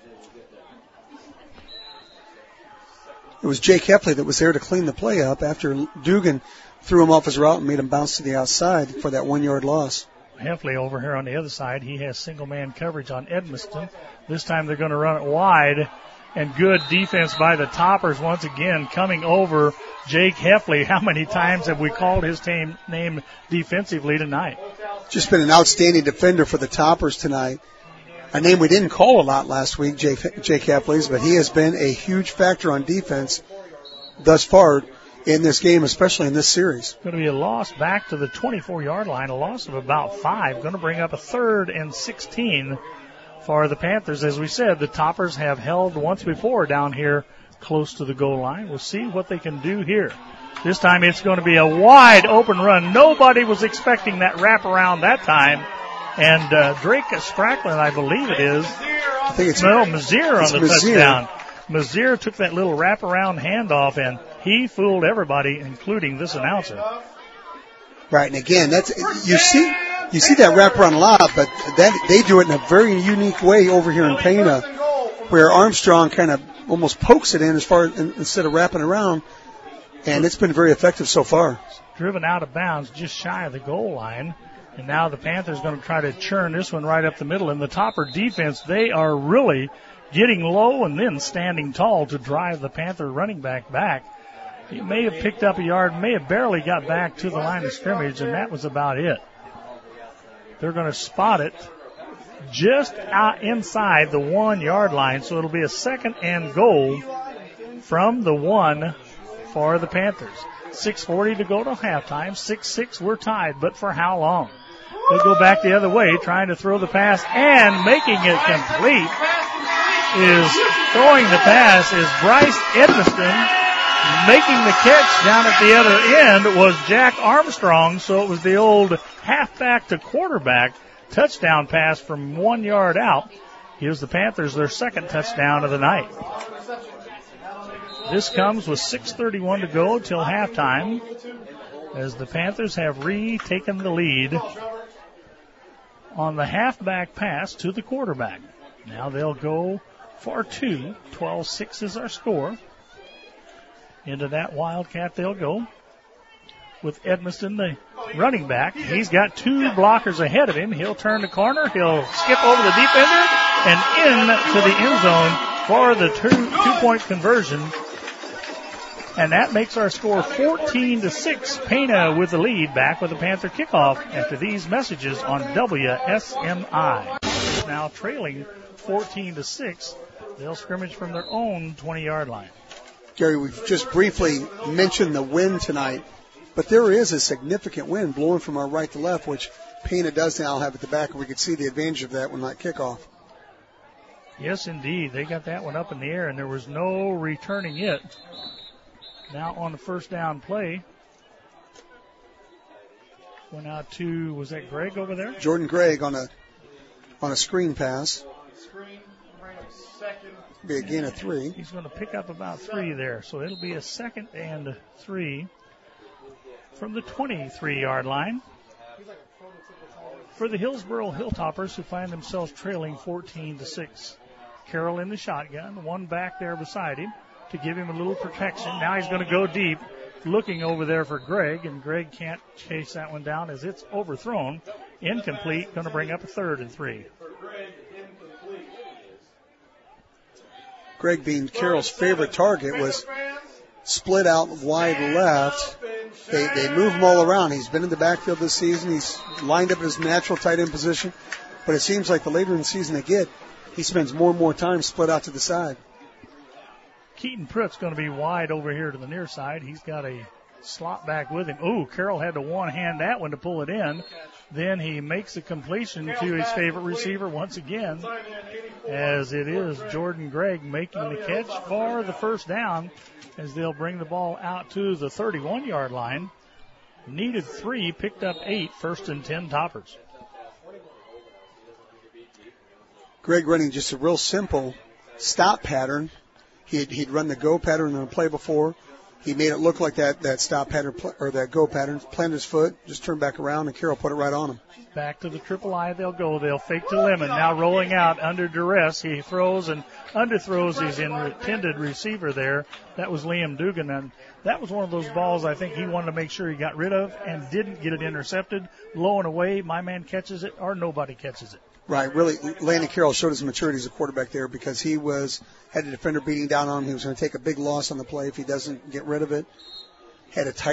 It was Jake Heffley that was there to clean the play up after Dugan threw him off his route and made him bounce to the outside for that 1-yard loss. Heffley over here on the other side, he has single-man coverage on Edmiston. This time they're going to run it wide, and good defense by the Toppers once again coming over Jake Heffley. How many times have we called his name defensively tonight? Just been an outstanding defender for the Toppers tonight. A name we didn't call a lot last week, Jake Heffley's, but he has been a huge factor on defense thus far in this game, especially in this series. Going to be a loss back to the 24-yard line, a loss of about 5. Going to bring up a 3rd and 16 for the Panthers. As we said, the Toppers have held once before down here close to the goal line. We'll see what they can do here. This time it's going to be a wide open run. Nobody was expecting that wraparound that time. And Drake Spracklin, I believe it is. I think it's Mazier on the touchdown. Mazier took that little wraparound handoff, and he fooled everybody, including this announcer. Right, and again, that's you see that wraparound a lot, but that they do it in a very unique way over here in Pana, where Armstrong kind of almost pokes it in instead of wrapping around, and it's been very effective so far. Driven out of bounds just shy of the goal line. And now the Panthers going to try to churn this one right up the middle. And the Topper defense, they are really getting low and then standing tall to drive the Panther running back. He may have picked up a yard, may have barely got back to the line of scrimmage, and that was about it. They're going to spot it just out inside the 1-yard line, so it'll be a 2nd and goal from the 1 for the Panthers. 6:40 to go to halftime. 6-6, we're tied, but for how long? They'll go back the other way, trying to throw the pass, and making it complete throwing the pass is Bryce Edmiston, Making the catch down at the other end was Jack Armstrong, so it was the old halfback to quarterback touchdown pass from 1 yard out. Gives the Panthers their second touchdown of the night. This comes with 6:31 to go till halftime as the Panthers have retaken the lead on the halfback pass to the quarterback. Now they'll go for two. 12-6 is our score. Into that Wildcat they'll go with Edmiston, the running back. He's got two blockers ahead of him. He'll turn the corner. He'll skip over the defender and in to the end zone for the two-point conversion. And that makes our score 14-6. Pena with the lead. Back with the Panther kickoff after these messages on WSMI. Now trailing 14-6. They'll scrimmage from their own 20-yard line. Gary, we've just briefly mentioned the wind tonight, but there is a significant wind blowing from our right to left, which Pena does now have at the back, and we could see the advantage of that when that kickoff. Yes, indeed. They got that one up in the air, and there was no returning it. Now on the first down play, went out to, was that Gregg over there? Jordan Gregg on a screen pass. Be a gain of 3. He's going to pick up about 3 there. So it'll be a 2nd and 3 from the 23-yard line for the Hillsboro Hilltoppers, who find themselves trailing 14-6. Carroll in the shotgun, one back there beside him to give him a little protection. Now he's going to go deep, looking over there for Gregg, and Gregg can't chase that one down as it's overthrown. Incomplete, going to bring up a 3rd and 3. Gregg, being Carroll's favorite target, was split out wide left. They move him all around. He's been in the backfield this season. He's lined up in his natural tight end position. But it seems like the later in the season they get, he spends more and more time split out to the side. Keaton Pruitt's going to be wide over here to the near side. He's got a slot back with him. Ooh, Carroll had to one-hand that one to pull it in. Then he makes a completion to his favorite receiver once again, as it is Jordan Gregg making the catch for the first down, as they'll bring the ball out to the 31-yard line. Needed 3, picked up 8, 1st and 10 Toppers. Gregg running just a real simple stop pattern. He'd run the go pattern in the play before. He made it look like that stop pattern or that go pattern. Planted his foot, just turned back around, and Carroll put it right on him. Back to the triple I they'll go. They'll fake to Lemon. Now rolling out under duress. He throws and underthrows his intended receiver there. That was Liam Dugan. And that was one of those balls I think he wanted to make sure he got rid of and didn't get it intercepted. Low and away, my man catches it or nobody catches it. Right, really, Landon Carroll showed his maturity as a quarterback there because he had a defender beating down on him. He was going to take a big loss on the play if he doesn't get rid of it. Had a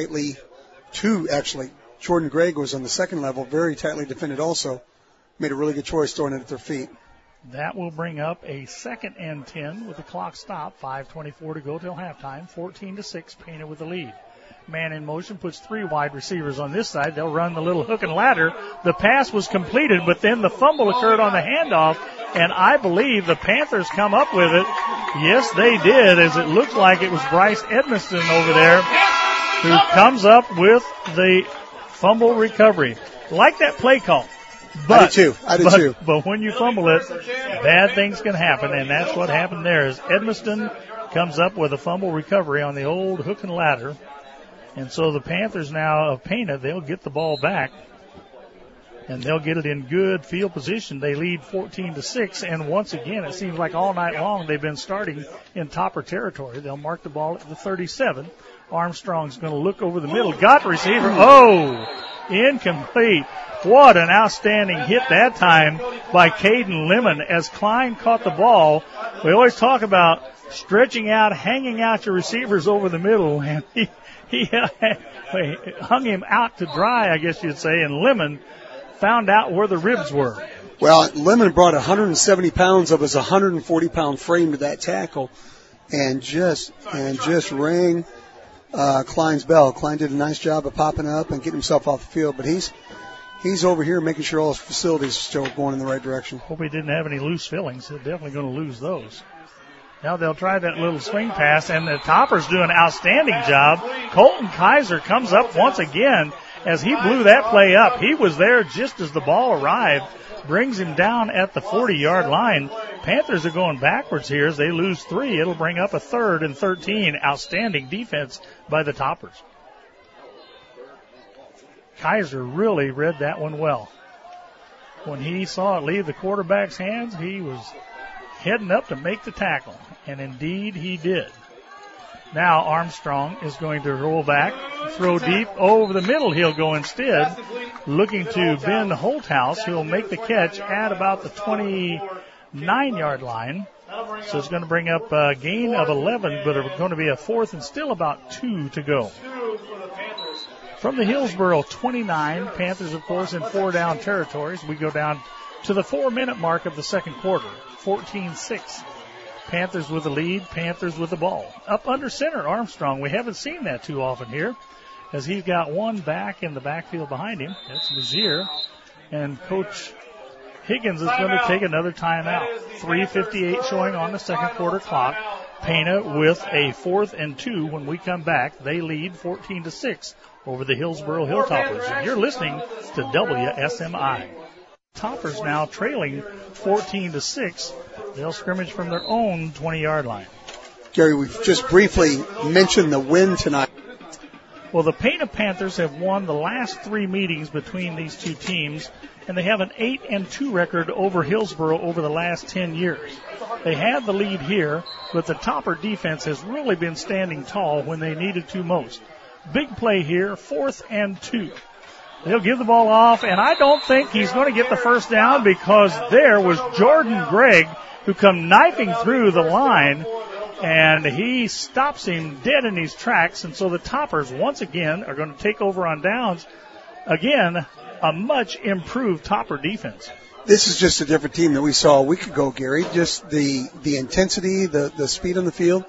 Jordan Gregg was on the second level, very tightly defended also. Made a really good choice throwing it at their feet. That will bring up a 2nd and 10 with the clock stopped. 5:24 to go till halftime. 14-6, Pena with the lead. Man in motion, puts 3 wide receivers on this side. They'll run the little hook and ladder. The pass was completed, but then the fumble occurred on the handoff, and I believe the Panthers come up with it. Yes, they did, as it looked like it was Bryce Edmiston over there who comes up with the fumble recovery. Like that play call. I did too. But when you fumble it, bad things can happen, and that's what happened there. Is Edmiston comes up with a fumble recovery on the old hook and ladder. And so the Panthers now of Pena, they'll get the ball back, and they'll get it in good field position. They lead 14-6, and once again, it seems like all night long they've been starting in Topper territory. They'll mark the ball at the 37. Armstrong's going to look over the middle. Got the receiver. Oh, incomplete. What an outstanding hit that time by Caden Lemon as Klein caught the ball. We always talk about stretching out, hanging out your receivers over the middle, and he hung him out to dry, I guess you'd say, and Lemon found out where the ribs were. Well, Lemon brought 170 pounds of his 140-pound frame to that tackle and just rang Klein's bell. Klein did a nice job of popping up and getting himself off the field, but he's over here making sure all his facilities are still going in the right direction. Hope he didn't have any loose fillings. They're definitely going to lose those. Now they'll try that little swing pass, and the Toppers do an outstanding job. Colton Kaiser comes up once again as he blew that play up. He was there just as the ball arrived, brings him down at the 40-yard line. Panthers are going backwards here as they lose 3. It'll bring up a 3rd and 13. Outstanding defense by the Toppers. Kaiser really read that one well. When he saw it leave the quarterback's hands, he was heading up to make the tackle, and indeed he did. Now Armstrong is going to roll back, throw deep over the middle. He'll go instead, looking to Ben Holthouse, who will make the catch at about the 29-yard line. So it's going to bring up a gain of 11, but it's going to be a 4th and still about 2 to go. From the Hillsboro 29, Panthers, of course, in 4-down territories. We go down to the 4-minute mark of the second quarter, 14-6. Panthers with the lead, Panthers with the ball. Up under center, Armstrong. We haven't seen that too often here, as he's got one back in the backfield behind him. That's Mazier. And Coach Higgins is going to take another timeout. 3:58 showing on the second quarter clock. Pena with a 4th and 2 when we come back. They lead 14-6 over the Hillsboro Hilltoppers. And you're listening to WSMI. Toppers now trailing 14-6. They'll scrimmage from their own 20-yard line. Gary, we've just briefly mentioned the win tonight. Well, the Pena Panthers have won the last 3 meetings between these two teams, and they have an 8-2 record over Hillsboro over the last 10 years. They had the lead here, but the Topper defense has really been standing tall when they needed to most. Big play here, 4th and 2. They'll give the ball off, and I don't think he's going to get the first down because there was Jordan Gregg who come knifing through the line, and he stops him dead in his tracks, and so the Toppers once again are going to take over on downs. Again, a much improved Topper defense. This is just a different team that we saw a week ago, Gary. Just the intensity, the speed on the field.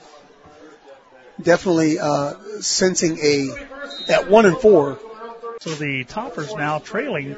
Definitely sensing at 1-4. So the Toppers now trailing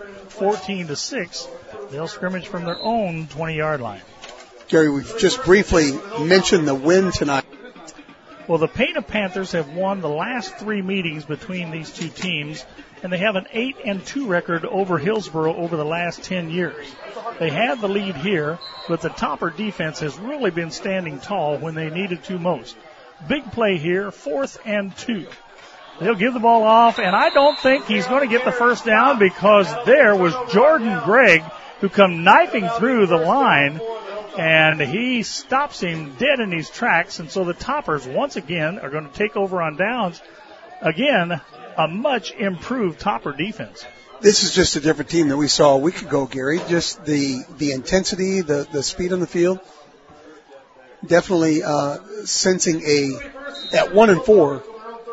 14-6. They'll scrimmage from their own 20-yard line. Gary, we've just briefly mentioned the win tonight. Well, the Pena Panthers have won the last 3 meetings between these two teams, and they have an 8-2 record over Hillsboro over the last 10 years. They had the lead here, but the Topper defense has really been standing tall when they needed to most. Big play here, 4th and 2. They'll give the ball off, and I don't think he's going to get the first down because there was Jordan Gregg who come knifing through the line, and he stops him dead in his tracks, and so the Toppers once again are going to take over on downs. Again, a much improved Topper defense. This is just a different team that we saw a week ago, Gary. Just the intensity, the speed on the field. Definitely sensing at 1-4.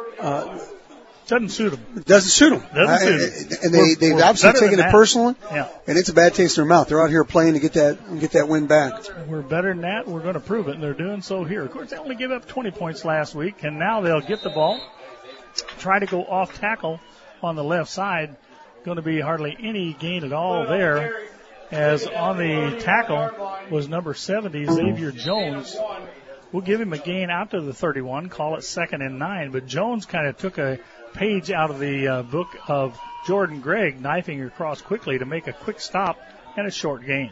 Doesn't suit them. It doesn't suit them. And they've absolutely taken it personally. Yeah. And it's a bad taste in their mouth. They're out here playing to get that win back. We're better than that. We're going to prove it, and they're doing so here. Of course, they only gave up 20 points last week, and now they'll get the ball, try to go off tackle on the left side. Going to be hardly any gain at all there, as on the tackle was number 70, Xavier Jones. We'll give him a gain out to the 31, call it 2nd and 9, but Jones kind of took a page out of the book of Jordan Gregg, knifing across quickly to make a quick stop and a short gain.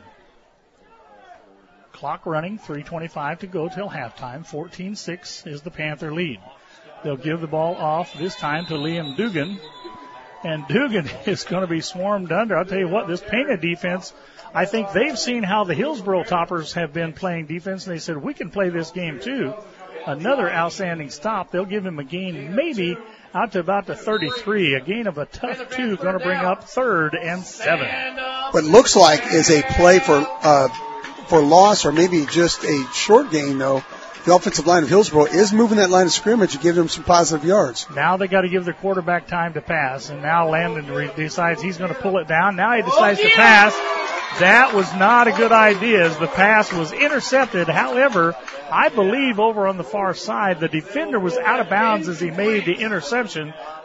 Clock running, 3:25 to go till halftime. 14-6 is the Panther lead. They'll give the ball off this time to Liam Dugan. And Dugan is going to be swarmed under. I'll tell you what, this Pena defense, I think they've seen how the Hillsboro Toppers have been playing defense, and they said, we can play this game too. Another outstanding stop. They'll give him a gain maybe out to about the 33. A gain of a tough 2, going to bring up 3rd and 7. What looks like is a play for loss or maybe just a short gain, though. The offensive line of Hillsboro is moving that line of scrimmage and giving them some positive yards. Now they got to give their quarterback time to pass, and now Landon decides he's going to pull it down. Now he decides to pass. That was not a good idea as the pass was intercepted. However, I believe over on the far side, the defender was out of bounds as he made the interception.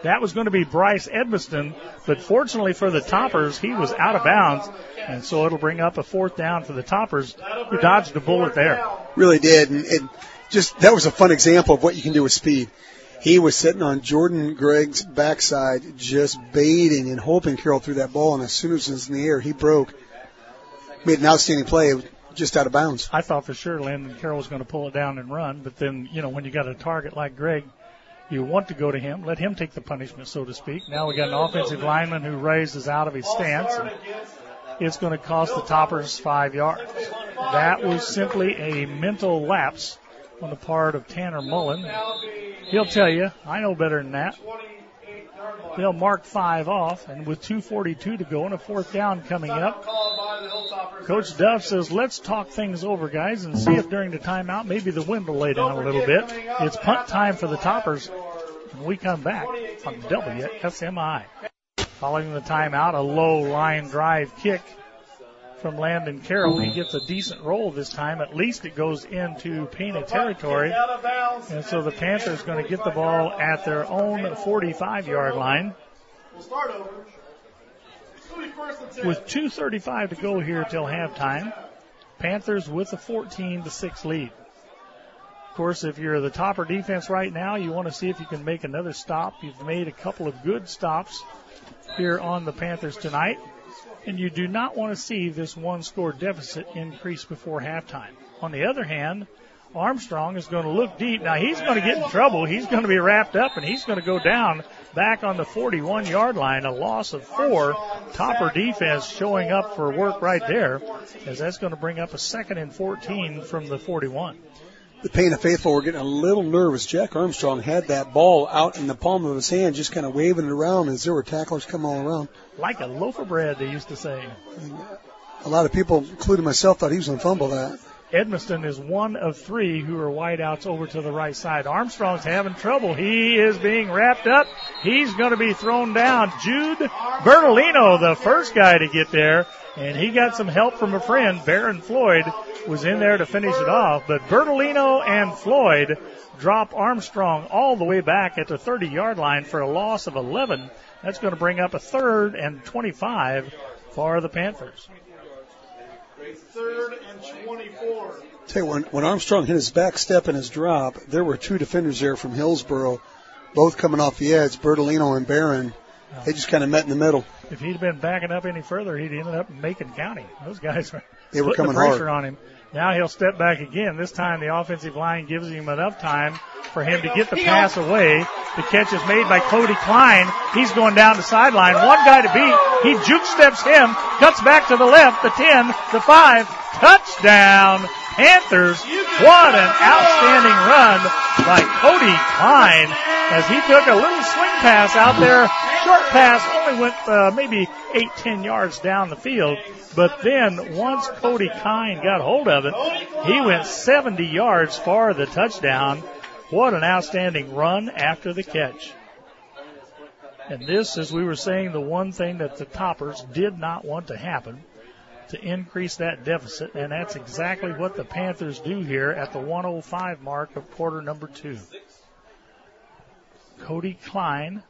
That was going to be Bryce Edmiston, but fortunately for the Toppers, he was out of bounds, and so it'll bring up a 4th down for the Toppers, who dodged a bullet there. Really did, and that was a fun example of what you can do with speed. He was sitting on Jordan Gregg's backside, just baiting and hoping Carroll threw that ball, and as soon as it was in the air, he broke. Made an outstanding play, just out of bounds. I thought for sure Landon Carroll was going to pull it down and run, but then, when you got a target like Gregg, you want to go to him, let him take the punishment, so to speak. Now we got an offensive lineman who raises out of his stance, and it's going to cost the Toppers 5 yards. That was simply a mental lapse on the part of Tanner Mullen. He'll tell you, I know better than that. They'll mark 5 off, and with 2:42 to go and a 4th down coming up, Coach Duff says, let's talk things over, guys, and see if during the timeout maybe the wind will lay down a little bit. It's punt time for the Toppers, and we come back on WSMI. Following the timeout, a low line drive kick from Landon Carroll. He gets a decent roll this time. At least it goes into Pena territory. And so the Panthers going to get the ball at their own 45-yard line. With 2:35 to go here till halftime. Panthers with a 14-6 lead. Of course, if you're the Topper defense right now, you want to see if you can make another stop. You've made a couple of good stops here on the Panthers tonight. And you do not want to see this 1-score deficit increase before halftime. On the other hand, Armstrong is going to look deep. Now, he's going to get in trouble. He's going to be wrapped up, and he's going to go down back on the 41-yard line. A loss of 4. Topper defense showing up for work right there, as that's going to bring up a 2nd and 14 from the 41. The Pena faithful were getting a little nervous. Jack Armstrong had that ball out in the palm of his hand, just kind of waving it around as there were tacklers coming all around. Like a loaf of bread, they used to say. A lot of people, including myself, thought he was going to fumble that. Edmiston is one of 3 who are wideouts over to the right side. Armstrong's having trouble. He is being wrapped up. He's going to be thrown down. Jude Bertolino, the first guy to get there, and he got some help from a friend. Baron Floyd was in there to finish it off, but Bertolino and Floyd drop Armstrong all the way back at the 30-yard line for a loss of 11. That's going to bring up a 3rd and 25 for the Panthers. 3rd and 24. Tell you, when Armstrong hit his back step and his drop, there were 2 defenders there from Hillsboro, both coming off the edge, Bertolino and Barron. They just kind of met in the middle. If he'd been backing up any further, he'd ended up in Macon County. Those guys were coming the pressure hard on him. Now he'll step back again. This time the offensive line gives him enough time for him to get the pass away. The catch is made by Cody Klein. He's going down the sideline. One guy to beat. He juke steps him, cuts back to the left, the 10, the 5. Touchdown, Panthers. What an outstanding run by Cody Klein as he took a little swing pass out there. Short pass only went maybe 8-10 yards down the field. But then once Cody Klein got hold of it, he went 70 yards for the touchdown. What an outstanding run after the catch. And this, as we were saying, the one thing that the Toppers did not want to happen, to increase that deficit, and that's exactly what the Panthers do here at the 1:05 mark of quarter number 2. Cody Klein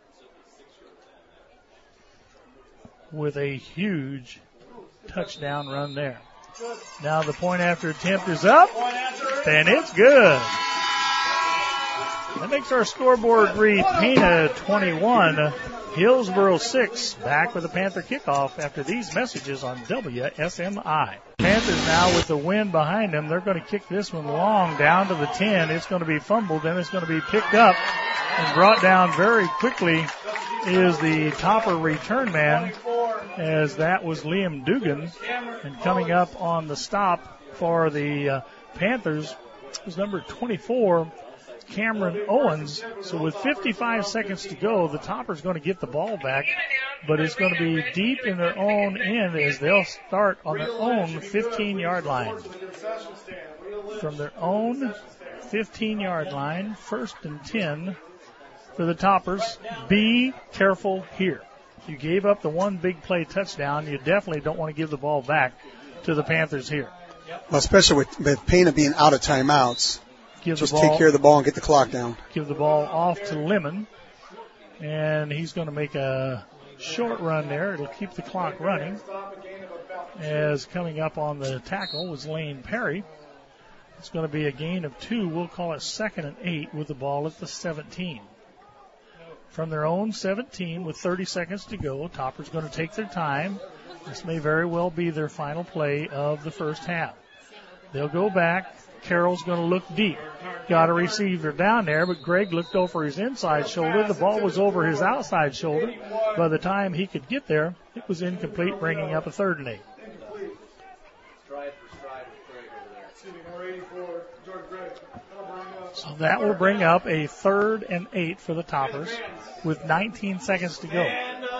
with a huge touchdown run there. Now the point after attempt is up, and it's good. That makes our scoreboard read Pena 21, Hillsboro 6. Back with the Panther kickoff after these messages on WSMI. Panthers now with the wind behind them. They're going to kick this one long down to the 10. It's going to be fumbled, then it's going to be picked up and brought down very quickly is the Topper return man, as that was Liam Dugan. And coming up on the stop for the Panthers was number 24, Cameron Owens. So with 55 seconds to go, the Topper's going to get the ball back, but it's going to be deep in their own end as they'll start on their own 15-yard line. From their own 15-yard line, 1st and 10 for the Toppers. Be careful here. You gave up the one big play touchdown. You definitely don't want to give the ball back to the Panthers here. Well, especially with Pena being out of timeouts. Just take care of the ball and get the clock down. Give the ball off to Lemon. And he's going to make a short run there. It'll keep the clock running. As coming up on the tackle was Lane Perry. It's going to be a gain of 2. We'll call it 2nd and 8 with the ball at the 17. From their own 17 with 30 seconds to go, Topper's going to take their time. This may very well be their final play of the first half. They'll go back. Carroll's going to look deep. Got a receiver down there, but Greg looked over his inside shoulder. The ball was over his outside shoulder. By the time he could get there, it was incomplete, bringing up a 3rd and 8. So that will bring up a 3rd and 8 for the Toppers with 19 seconds to go.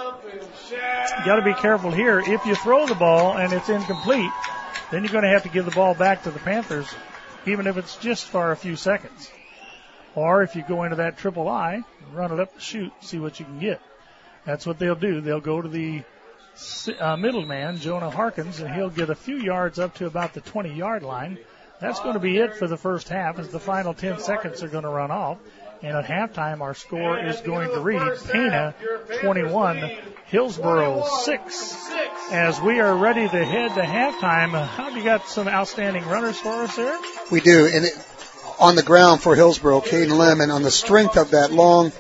You got to be careful here. If you throw the ball and it's incomplete, then you're going to have to give the ball back to the Panthers, even if it's just for a few seconds. Or if you go into that triple I, run it up the chute, see what you can get. That's what they'll do. They'll go to the middleman, Jonah Harkins, and he'll get a few yards up to about the 20-yard line. That's going to be it for the first half, as the final 10 seconds are going to run off. And at halftime, our score is going to read Pana 21, Hillsboro 6. As we are ready to head to halftime, have you got some outstanding runners for us there? We do. And on the ground for Hillsboro, Caden Lemon, on the strength of that long,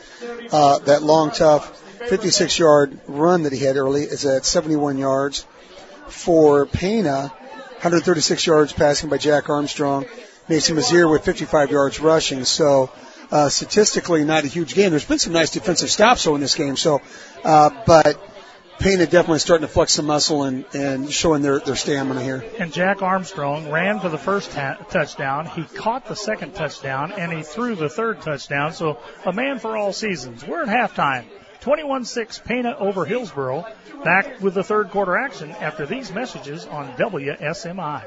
tough 56-yard run that he had early, is at 71 yards. For Pana, 136 yards passing by Jack Armstrong. Mason Mazier with 55 yards rushing. So statistically, not a huge game. There's been some nice defensive stops in this game. So, but Pana definitely starting to flex some muscle and showing their stamina here. And Jack Armstrong ran for the first touchdown. He caught the second touchdown, and he threw the third touchdown. So a man for all seasons. We're at halftime. 21-6 Pana over Hillsboro. Back with the third quarter action after these messages on WSMI.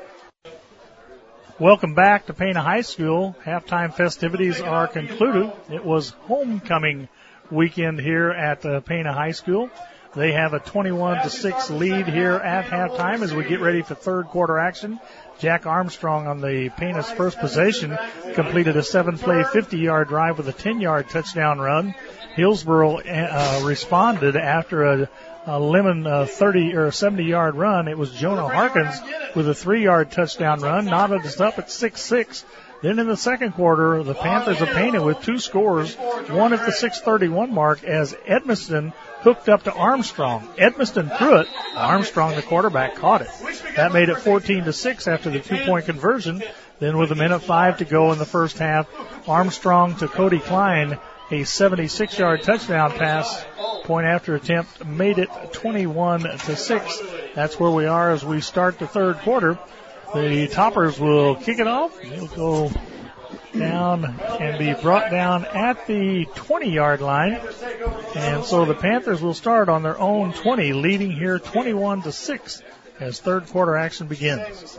Welcome back to Pana High School. Halftime festivities are concluded. It was homecoming weekend here at Pana High School. They have a 21-6 lead here at halftime as we get ready for third quarter action. Jack Armstrong on the Pana's first possession completed a 7-play 50-yard drive with a 10-yard touchdown run. Hillsboro responded after a Lemon 30 or 70-yard run. It was Jonah Harkins with a 3-yard touchdown run, knotted us up at 6-6. Then in the second quarter, the Panthers of Pana with 2 scores, one at the 6:31 mark as Edmiston hooked up to Armstrong. Edmiston threw it. Armstrong, the quarterback, caught it. That made it 14-6 after the 2-point conversion. Then with 1:05 to go in the first half, Armstrong to Cody Klein, a 76-yard touchdown pass, point after attempt, made it 21-6. That's where we are as we start the third quarter. The Toppers will kick it off. They'll go down and be brought down at the 20-yard line. And so the Panthers will start on their own 20, leading here 21-6 as third quarter action begins.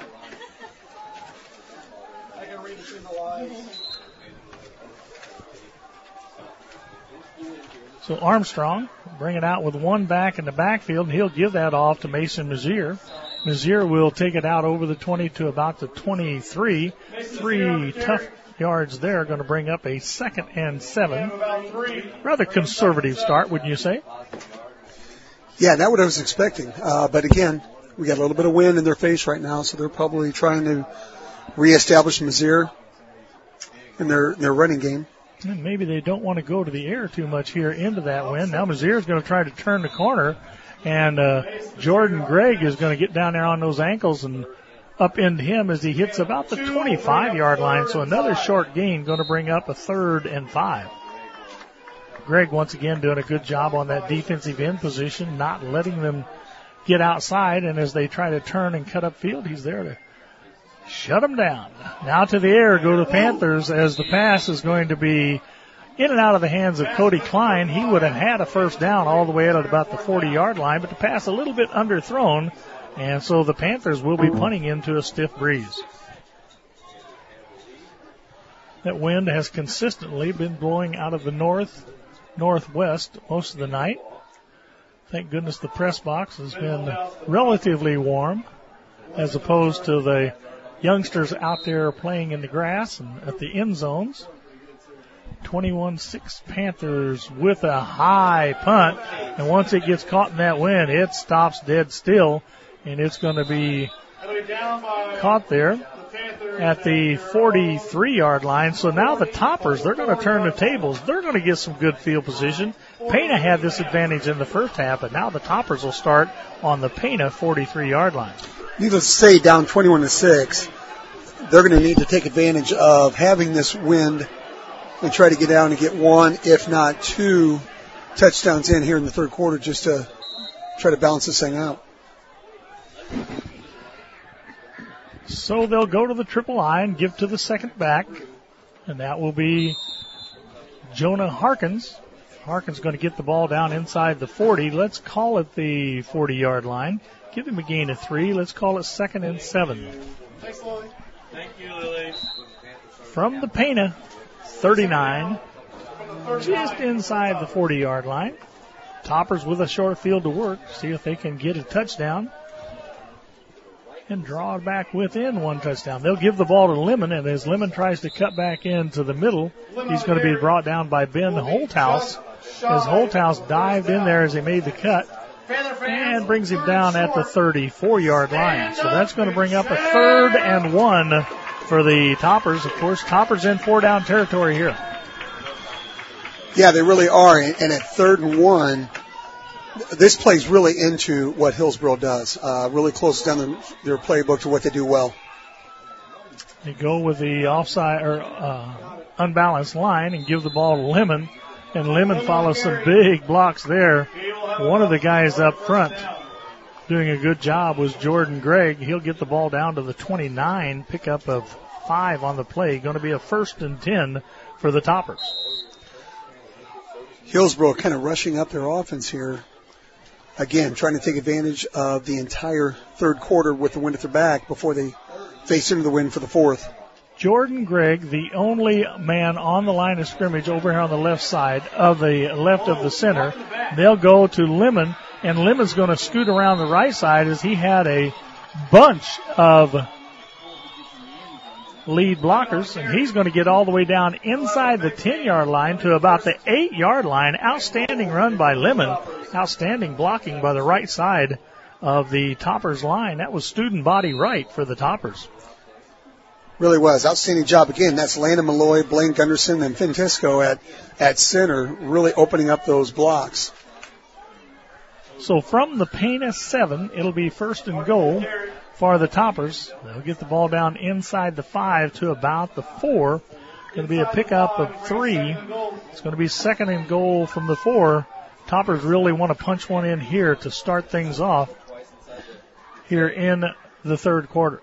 So Armstrong bring it out with one back in the backfield, and he'll give that off to Mason Mazier. Mazier will take it out over the 20 to about the 23. 3 tough yards there, going to bring up a 2nd and 7. Rather conservative start, wouldn't you say? Yeah, that's what I was expecting. But again, we got a little bit of wind in their face right now, so they're probably trying to reestablish Mazier in their running game. And maybe they don't want to go to the air too much here into that wind. Now Mazier's going to try to turn the corner, and Jordan Gregg is going to get down there on those ankles and up into him as he hits about the 25-yard line. So another short gain going to bring up a 3rd and 5. Gregg once again doing a good job on that defensive end position, not letting them get outside. And as they try to turn and cut upfield, he's there to shut them down. Now to the air go the Panthers as the pass is going to be in and out of the hands of Cody Klein. He would have had a first down all the way out at about the 40-yard line, but the pass a little bit underthrown, and so the Panthers will be punting into a stiff breeze. That wind has consistently been blowing out of the northwest most of the night. Thank goodness the press box has been relatively warm as opposed to the youngsters out there playing in the grass and at the end zones. 21-6 Panthers with a high punt. And once it gets caught in that wind, it stops dead still. And it's going to be caught there at the 43-yard line. So now the Toppers, they're going to turn the tables. They're going to get some good field position. Pena had this advantage in the first half, but now the Toppers will start on the Pena 43-yard line. Needless to say, down 21-6, they're going to need to take advantage of having this wind and try to get down and get one, if not two, touchdowns in here in the third quarter just to try to balance this thing out. So they'll go to the triple I and give to the second back, and that will be Jonah Harkins. Harkins going to get the ball down inside the 40. Let's call it the 40-yard line. Give him a gain of 3. Let's call it 2nd and 7. Thanks, Lily. Thank you, Lily. From the Pena 39, just inside the 40-yard line. Toppers with a short field to work. See if they can get a touchdown and draw it back within one touchdown. They'll give the ball to Lemon, and as Lemon tries to cut back into the middle, he's going to be brought down by Ben Holthouse. As Holthouse dived in there as he made the cut and brings him down at the 34-yard line. So that's going to bring up a 3rd and 1 for the Toppers. Of course, Toppers in 4-down territory here. Yeah, they really are. And at 3rd and 1, this plays really into what Hillsboro does. Really closes down their playbook to what they do well. They go with the offside or unbalanced line and give the ball to Lemon. And Lemon follows some big blocks there. One of the guys up front doing a good job was Jordan Gregg. He'll get the ball down to the 29, pickup of 5 on the play. Going to be a 1st and 10 for the Toppers. Hillsboro kind of rushing up their offense here. Again, trying to take advantage of the entire third quarter with the wind at their back before they face into the wind for the fourth. Jordan Gregg, the only man on the line of scrimmage over here on the left side of the left of the center. They'll go to Lemon, and Lemon's going to scoot around the right side as he had a bunch of lead blockers, and he's going to get all the way down inside the 10-yard line to about the 8-yard line. Outstanding run by Lemon. Outstanding blocking by the right side of the Toppers line. That was student body right for the Toppers. Really was. Outstanding job. Again, that's Landon Malloy, Blaine Gunderson, and Finn Tisco at center, really opening up those blocks. So from the Pena 7, it'll be 1st and goal for the Toppers. They'll get the ball down inside the 5 to about the 4. Going to be a pickup of 3. It's going to be 2nd and goal from the 4. Toppers really want to punch one in here to start things off here in the third quarter.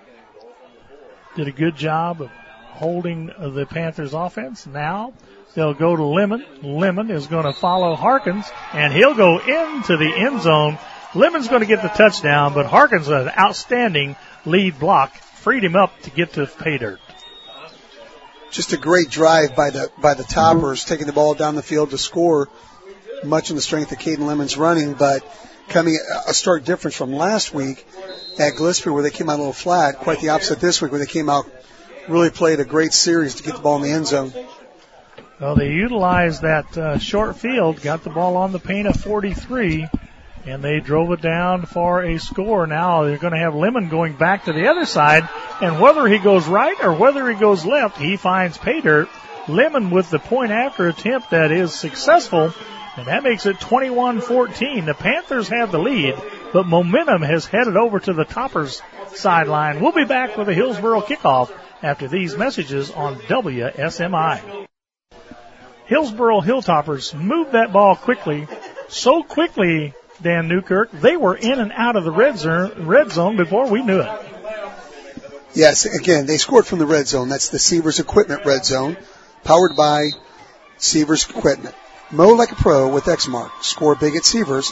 Did a good job of holding the Panthers offense. Now they'll go to Lemon. Lemon is going to follow Harkins, and he'll go into the end zone. Lemon's going to get the touchdown, but Harkins with an outstanding lead block freed him up to get to pay dirt. Just a great drive by the Toppers, taking the ball down the field to score, much in the strength of Caden Lemon's running, but coming a stark difference from last week at Gillespie where they came out a little flat. Quite the opposite this week where they came out, really played a great series to get the ball in the end zone. Well, they utilized that short field, got the ball on the Pena 43, and they drove it down for a score. Now they're going to have Lemon going back to the other side, and whether he goes right or whether he goes left, he finds pay dirt. Lemon with the point after attempt that is successful, and that makes it 21-14. The Panthers have the lead, but momentum has headed over to the Toppers sideline. We'll be back with a Hillsboro kickoff after these messages on WSMI. Hillsboro Hilltoppers moved that ball quickly, so quickly, Dan Newkirk, they were in and out of the red zone before we knew it. Yes, again, they scored from the red zone. That's the Seavers Equipment red zone, powered by Seavers Equipment. Mow like a pro with Exmark. Score big at Seavers,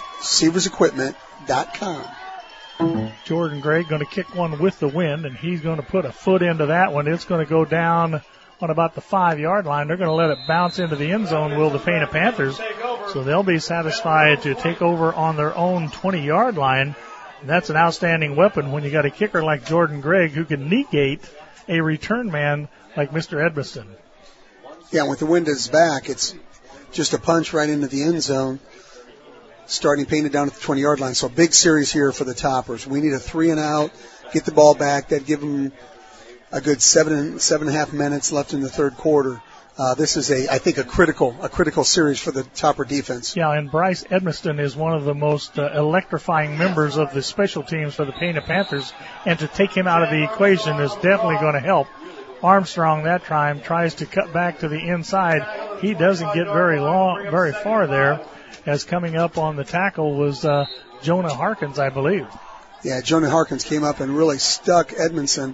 SeaversEquipment.com. Jordan Gregg going to kick one with the wind, and he's going to put a foot into that one. It's going to go down on about the 5-yard line. They're going to let it bounce into the end zone, will the Pena Panthers. So they'll be satisfied to take over on their own 20-yard line. And that's an outstanding weapon when you got a kicker like Jordan Gregg who can negate a return man like Mr. Edmiston. Yeah, with the wind at his back, it's just a punch right into the end zone, starting Pena down at the 20-yard line. So a big series here for the Toppers. We need a 3-and-out, get the ball back. That'd give them a good 7.5 minutes left in the third quarter. This is I think a critical series for the Topper defense. Yeah, and Bryce Edmiston is one of the most electrifying members of the special teams for the Pena Panthers, and to take him out of the equation is definitely going to help. Armstrong that time tries to cut back to the inside. He doesn't get very far there, as coming up on the tackle was Jonah Harkins, I believe. Yeah, Jonah Harkins came up and really stuck Armstrong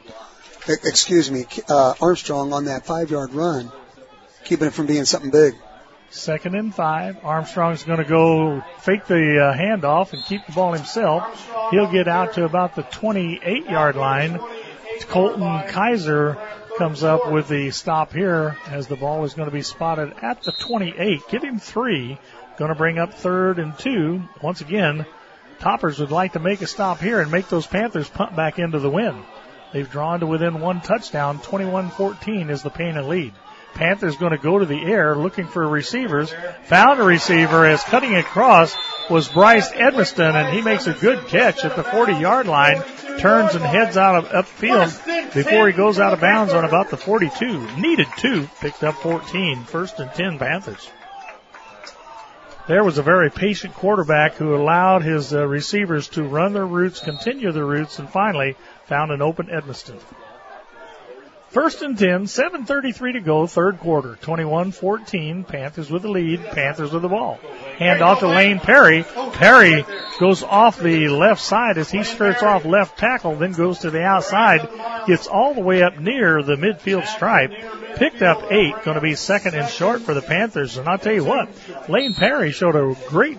on that 5-yard run, keeping it from being something big. 2nd and 5. Armstrong's going to go fake the handoff and keep the ball himself. He'll get out to about the 28-yard line. Colton Kaiser comes up with the stop here, as the ball is going to be spotted at the 28. Give him 3. Going to bring up 3rd and 2. Once again, Toppers would like to make a stop here and make those Panthers punt back into the win. They've drawn to within 1 touchdown. 21-14 is the Pena lead. Panthers going to go to the air looking for receivers. Found a receiver, as cutting across was Bryce Edmiston, and he makes a good catch at the 40-yard line. Turns and heads out of upfield before he goes out of bounds on about the 42. Needed 2, picked up 14. 1st and 10 Panthers. There was a very patient quarterback who allowed his receivers to run their routes, continue their routes, and finally found an open Edmiston. 1st and 10, 7:33 to go, third quarter. 21-14, Panthers with the lead, Panthers with the ball. Hand off to Lane Perry. Perry goes off the left side as he skirts off left tackle, then goes to the outside, gets all the way up near the midfield stripe. Picked up 8, going to be 2nd and short for the Panthers. And I'll tell you what, Lane Perry showed a great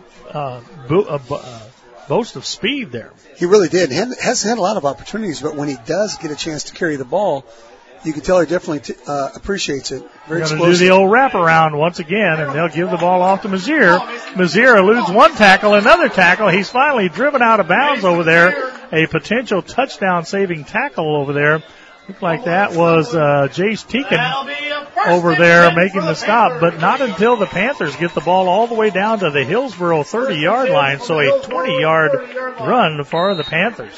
boast of speed there. He really did. He hasn't had a lot of opportunities, but when he does get a chance to carry the ball, you can tell he definitely appreciates it. Very explosive. Going to do the old wraparound once again, and they'll give the ball off to Mazier. Mazier eludes one tackle, another tackle. He's finally driven out of bounds over there. A potential touchdown-saving tackle over there. Looked like that was Jace Teakin over there making the stop, but not until the Panthers get the ball all the way down to the Hillsboro 30-yard line, so a 20-yard run for the Panthers.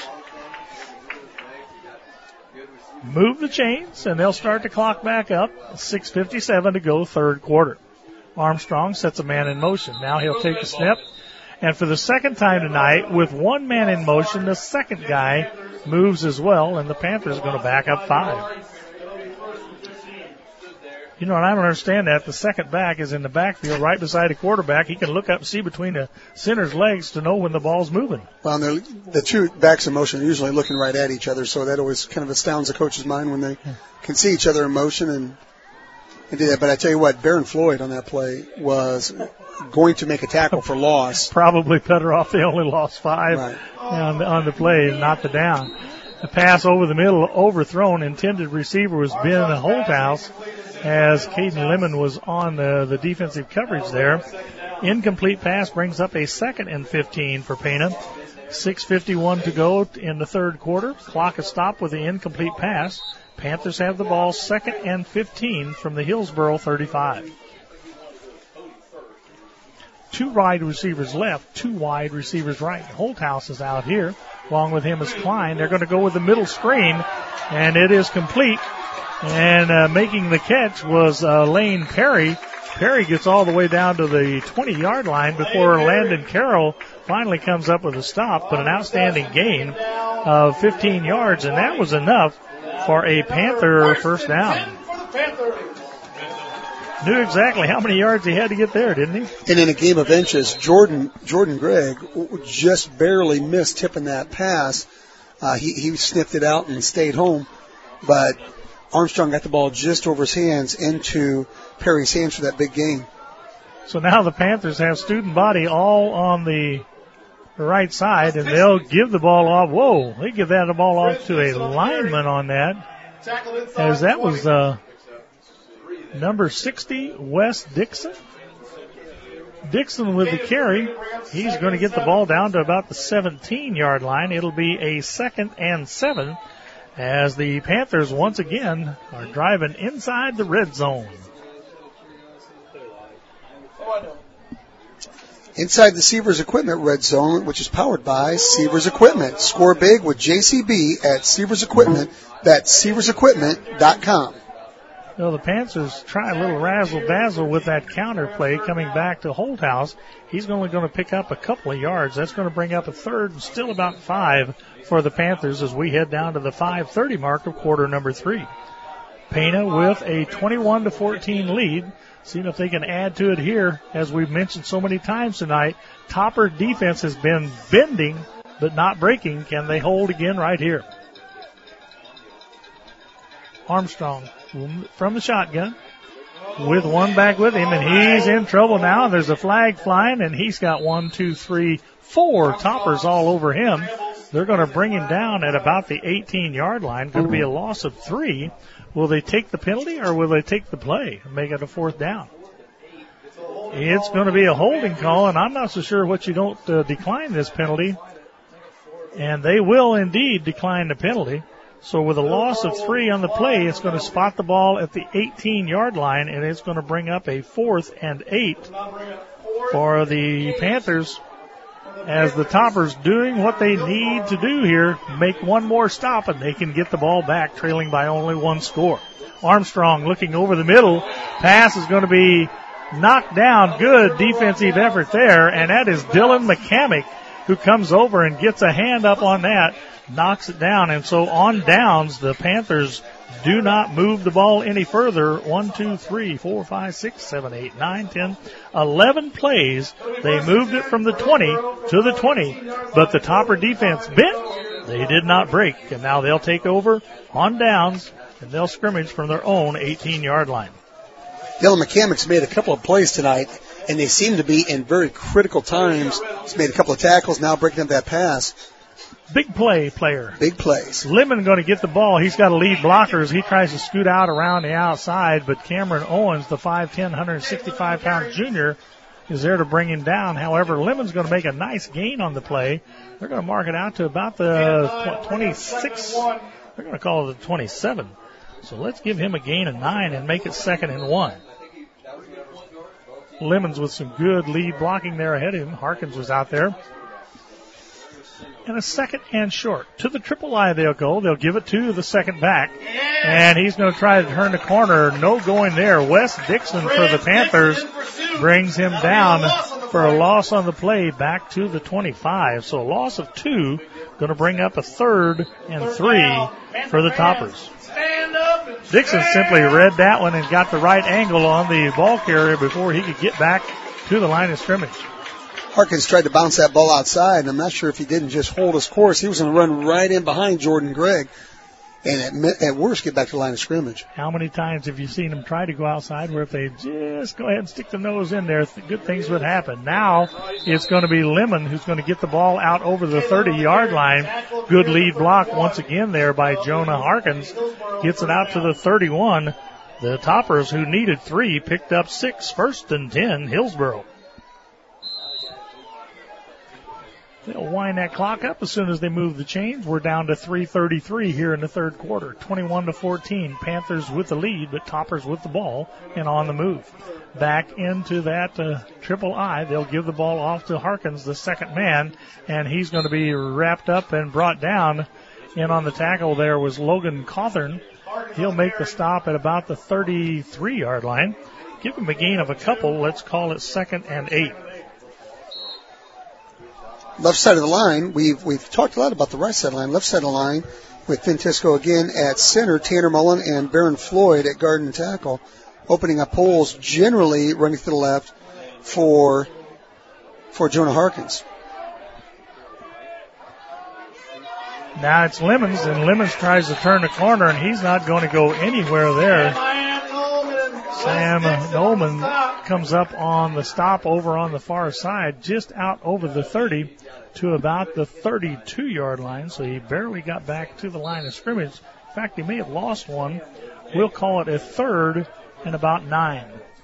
Move the chains, and they'll start the clock back up. 6:57 to go, third quarter. Armstrong sets a man in motion. Now he'll take the snap. And for the second time tonight, with one man in motion, the second guy moves as well, and the Panthers are going to back up 5. You know, and I don't understand that. The second back is in the backfield right beside the quarterback. He can look up and see between the center's legs to know when the ball's moving. Well, the two backs in motion are usually looking right at each other, so that always kind of astounds the coach's mind when they can see each other in motion and do that. But I tell you what, Baron Floyd on that play was going to make a tackle for loss. Probably better off they only lost 5 right on the play and not the down. The pass over the middle, overthrown. Intended receiver was Ben Holthouse, as Caden Lemon was on the defensive coverage there. Incomplete pass brings up a 2nd and 15 for Pena. 6:51 to go in the third quarter. Clock is stopped with the incomplete pass. Panthers have the ball, 2nd and 15 from the Hillsboro 35. 2 wide receivers left, 2 wide receivers right. Holthouse is out here. Along with him is Klein. They're going to go with the middle screen, and it is complete. And making the catch was Lane Perry. Perry gets all the way down to the 20-yard line before Landon Carroll finally comes up with a stop, but an outstanding gain of 15 yards, and that was enough for a Panther first down. Knew exactly how many yards he had to get there, didn't he? And in a game of inches, Jordan Gregg just barely missed tipping that pass. He sniffed it out and stayed home, but Armstrong got the ball just over his hands into Perry's hands for that big gain. So now the Panthers have student body all on the right side, and they'll give the ball off. Whoa, they give that ball off to a lineman on that, as that was number 60, Wes Dixon. Dixon with the carry. He's going to get the ball down to about the 17-yard line. It'll be a 2nd and 7 as the Panthers once again are driving inside the red zone. Inside the Seavers Equipment Red Zone, which is powered by Seavers Equipment. Score big with JCB at Seavers Equipment. That's SeaversEquipment.com. Well, the Panthers try a little razzle-dazzle with that counter play coming back to Holthouse. He's only going to pick up a couple of yards. That's going to bring up a third and still about 5 for the Panthers as we head down to the 5:30 mark of quarter number 3. Pena with a 21-14 lead. Seeing if they can add to it here. As we've mentioned so many times tonight, Topper defense has been bending but not breaking. Can they hold again right here? Armstrong from the shotgun with one back with him, and he's in trouble now. There's a flag flying, and he's got 1, 2, 3, 4 Toppers all over him. They're going to bring him down at about the 18-yard line. Going to be a loss of 3. Will they take the penalty or will they take the play and make it a 4th down? It's going to be a holding call, and I'm not so sure what you don't decline this penalty. And they will indeed decline the penalty. So with a loss of 3 on the play, it's going to spot the ball at the 18-yard line, and it's going to bring up a 4th and 8 for the Panthers as the Toppers doing what they need to do here, make one more stop, and they can get the ball back, trailing by only 1 score. Armstrong looking over the middle. Pass is going to be knocked down. Good defensive effort there, and that is Dylan McCamick who comes over and gets a hand up on that. Knocks it down, and so on downs, the Panthers do not move the ball any further. 1, 2, 3, 4, 5, 6, 7, 8, 9, 10, 11 plays. They moved it from the 20 to the 20, but the Topper defense bent. They did not break, and now they'll take over on downs, and they'll scrimmage from their own 18-yard line. Dylan McCamick's made a couple of plays tonight, and they seem to be in very critical times. He's made a couple of tackles, now breaking up that pass. Big play player. Big plays. Lemon going to get the ball. He's got to lead blockers. He tries to scoot out around the outside, but Cameron Owens, the 5'10", 165-pound junior, is there to bring him down. However, Lemon's going to make a nice gain on the play. They're going to mark it out to about the 26. They're going to call it the 27. So let's give him a gain of 9 and make it 2nd and 1. Lemons with some good lead blocking there ahead of him. Harkins was out there. And a 2nd and short. To the triple I they'll go. They'll give it to the second back. And he's going to try to turn the corner. No going there. Wes Dixon for the Panthers brings him down for a loss on the play back to the 25. So a loss of 2. Going to bring up a 3rd and 3 for the Toppers. Dixon simply read that one and got the right angle on the ball carrier before he could get back to the line of scrimmage. Harkins tried to bounce that ball outside, and I'm not sure if he didn't just hold his course. He was going to run right in behind Jordan Gregg and at worst get back to the line of scrimmage. How many times have you seen him try to go outside where if they just go ahead and stick the nose in there, good things would happen? Now it's going to be Lemon who's going to get the ball out over the 30-yard line. Good lead block once again there by Jonah Harkins. Gets it out to the 31. The Toppers, who needed 3, picked up 6. 1st and 10, Hillsboro. They'll wind that clock up as soon as they move the chains. We're down to 3:33 here in the 3rd quarter. 21-14. Panthers with the lead, but Toppers with the ball and on the move. Back into that triple I. They'll give the ball off to Harkins, the 2nd man, and he's going to be wrapped up and brought down. In on the tackle there was Logan Cawthorn. He'll make the stop at about the 33-yard line. Give him a gain of a couple. Let's call it 2nd and 8. Left side of the line, we've talked a lot about the right side of the line. Left side of the line with Fintisco again at center, Tanner Mullen and Baron Floyd at guard and tackle, opening up holes, generally running to the left for Jonah Harkins. Now it's Lemons, and Lemons tries to turn the corner, and he's not going to go anywhere there. Sam Nolan comes up on the stop over on the far side, just out over the 30 to about the 32-yard line, so he barely got back to the line of scrimmage. In fact, he may have lost one. We'll call it a 3rd and about 9.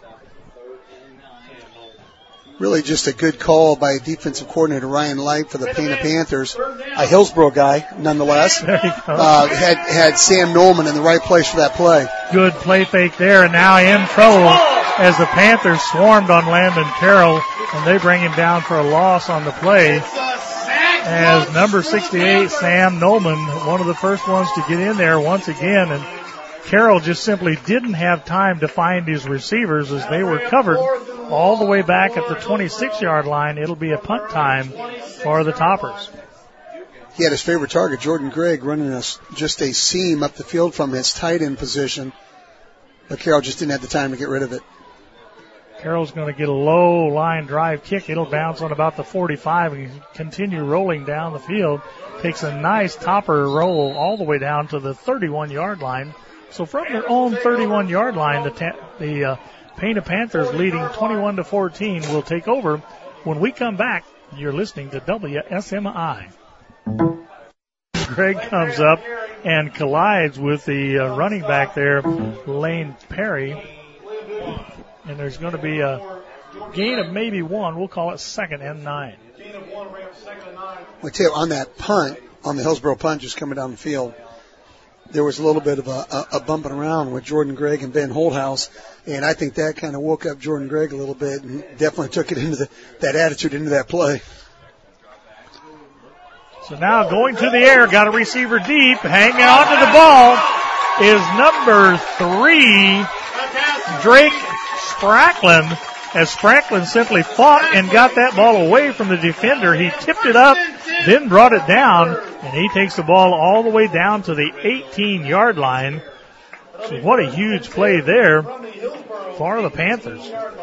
Really just a good call by defensive coordinator Ryan Light for the Pena Panthers. A Hillsboro guy, nonetheless. There you go. Had Sam Nolman in the right place for that play. Good play fake there, and now in trouble as the Panthers swarmed on Landon Carroll, and they bring him down for a loss on the play. As number 68, Sam Nolman, one of the first ones to get in there once again, and Carroll just simply didn't have time to find his receivers as they were covered all the way back at the 26-yard line. It'll be a punt time for the Toppers. He had his favorite target, Jordan Gregg, running just a seam up the field from his tight end position, but Carroll just didn't have the time to get rid of it. Carroll's going to get a low line drive kick. It'll bounce on about the 45 and continue rolling down the field. Takes a nice topper roll all the way down to the 31-yard line. So from their own 31-yard line, the Pana Panthers leading 21-14 will take over. When we come back, you're listening to WSMI. Greg comes up and collides with the running back there, Lane Perry. And there's going to be a gain of maybe one. We'll call it 2nd and 9. I tell you, on that punt, on the Hillsboro punt just coming down the field, there was a little bit of a bumping around with Jordan Gregg and Ben Holthouse, and I think that kind of woke up Jordan Gregg a little bit and definitely took it into that attitude into that play. So now going to the air, got a receiver deep, hanging on to the ball is number 3, Drake Spracklin, as Spracklin simply fought and got that ball away from the defender. He tipped it up, then brought it down, and he takes the ball all the way down to the 18-yard line. So what a huge play there for the Panthers.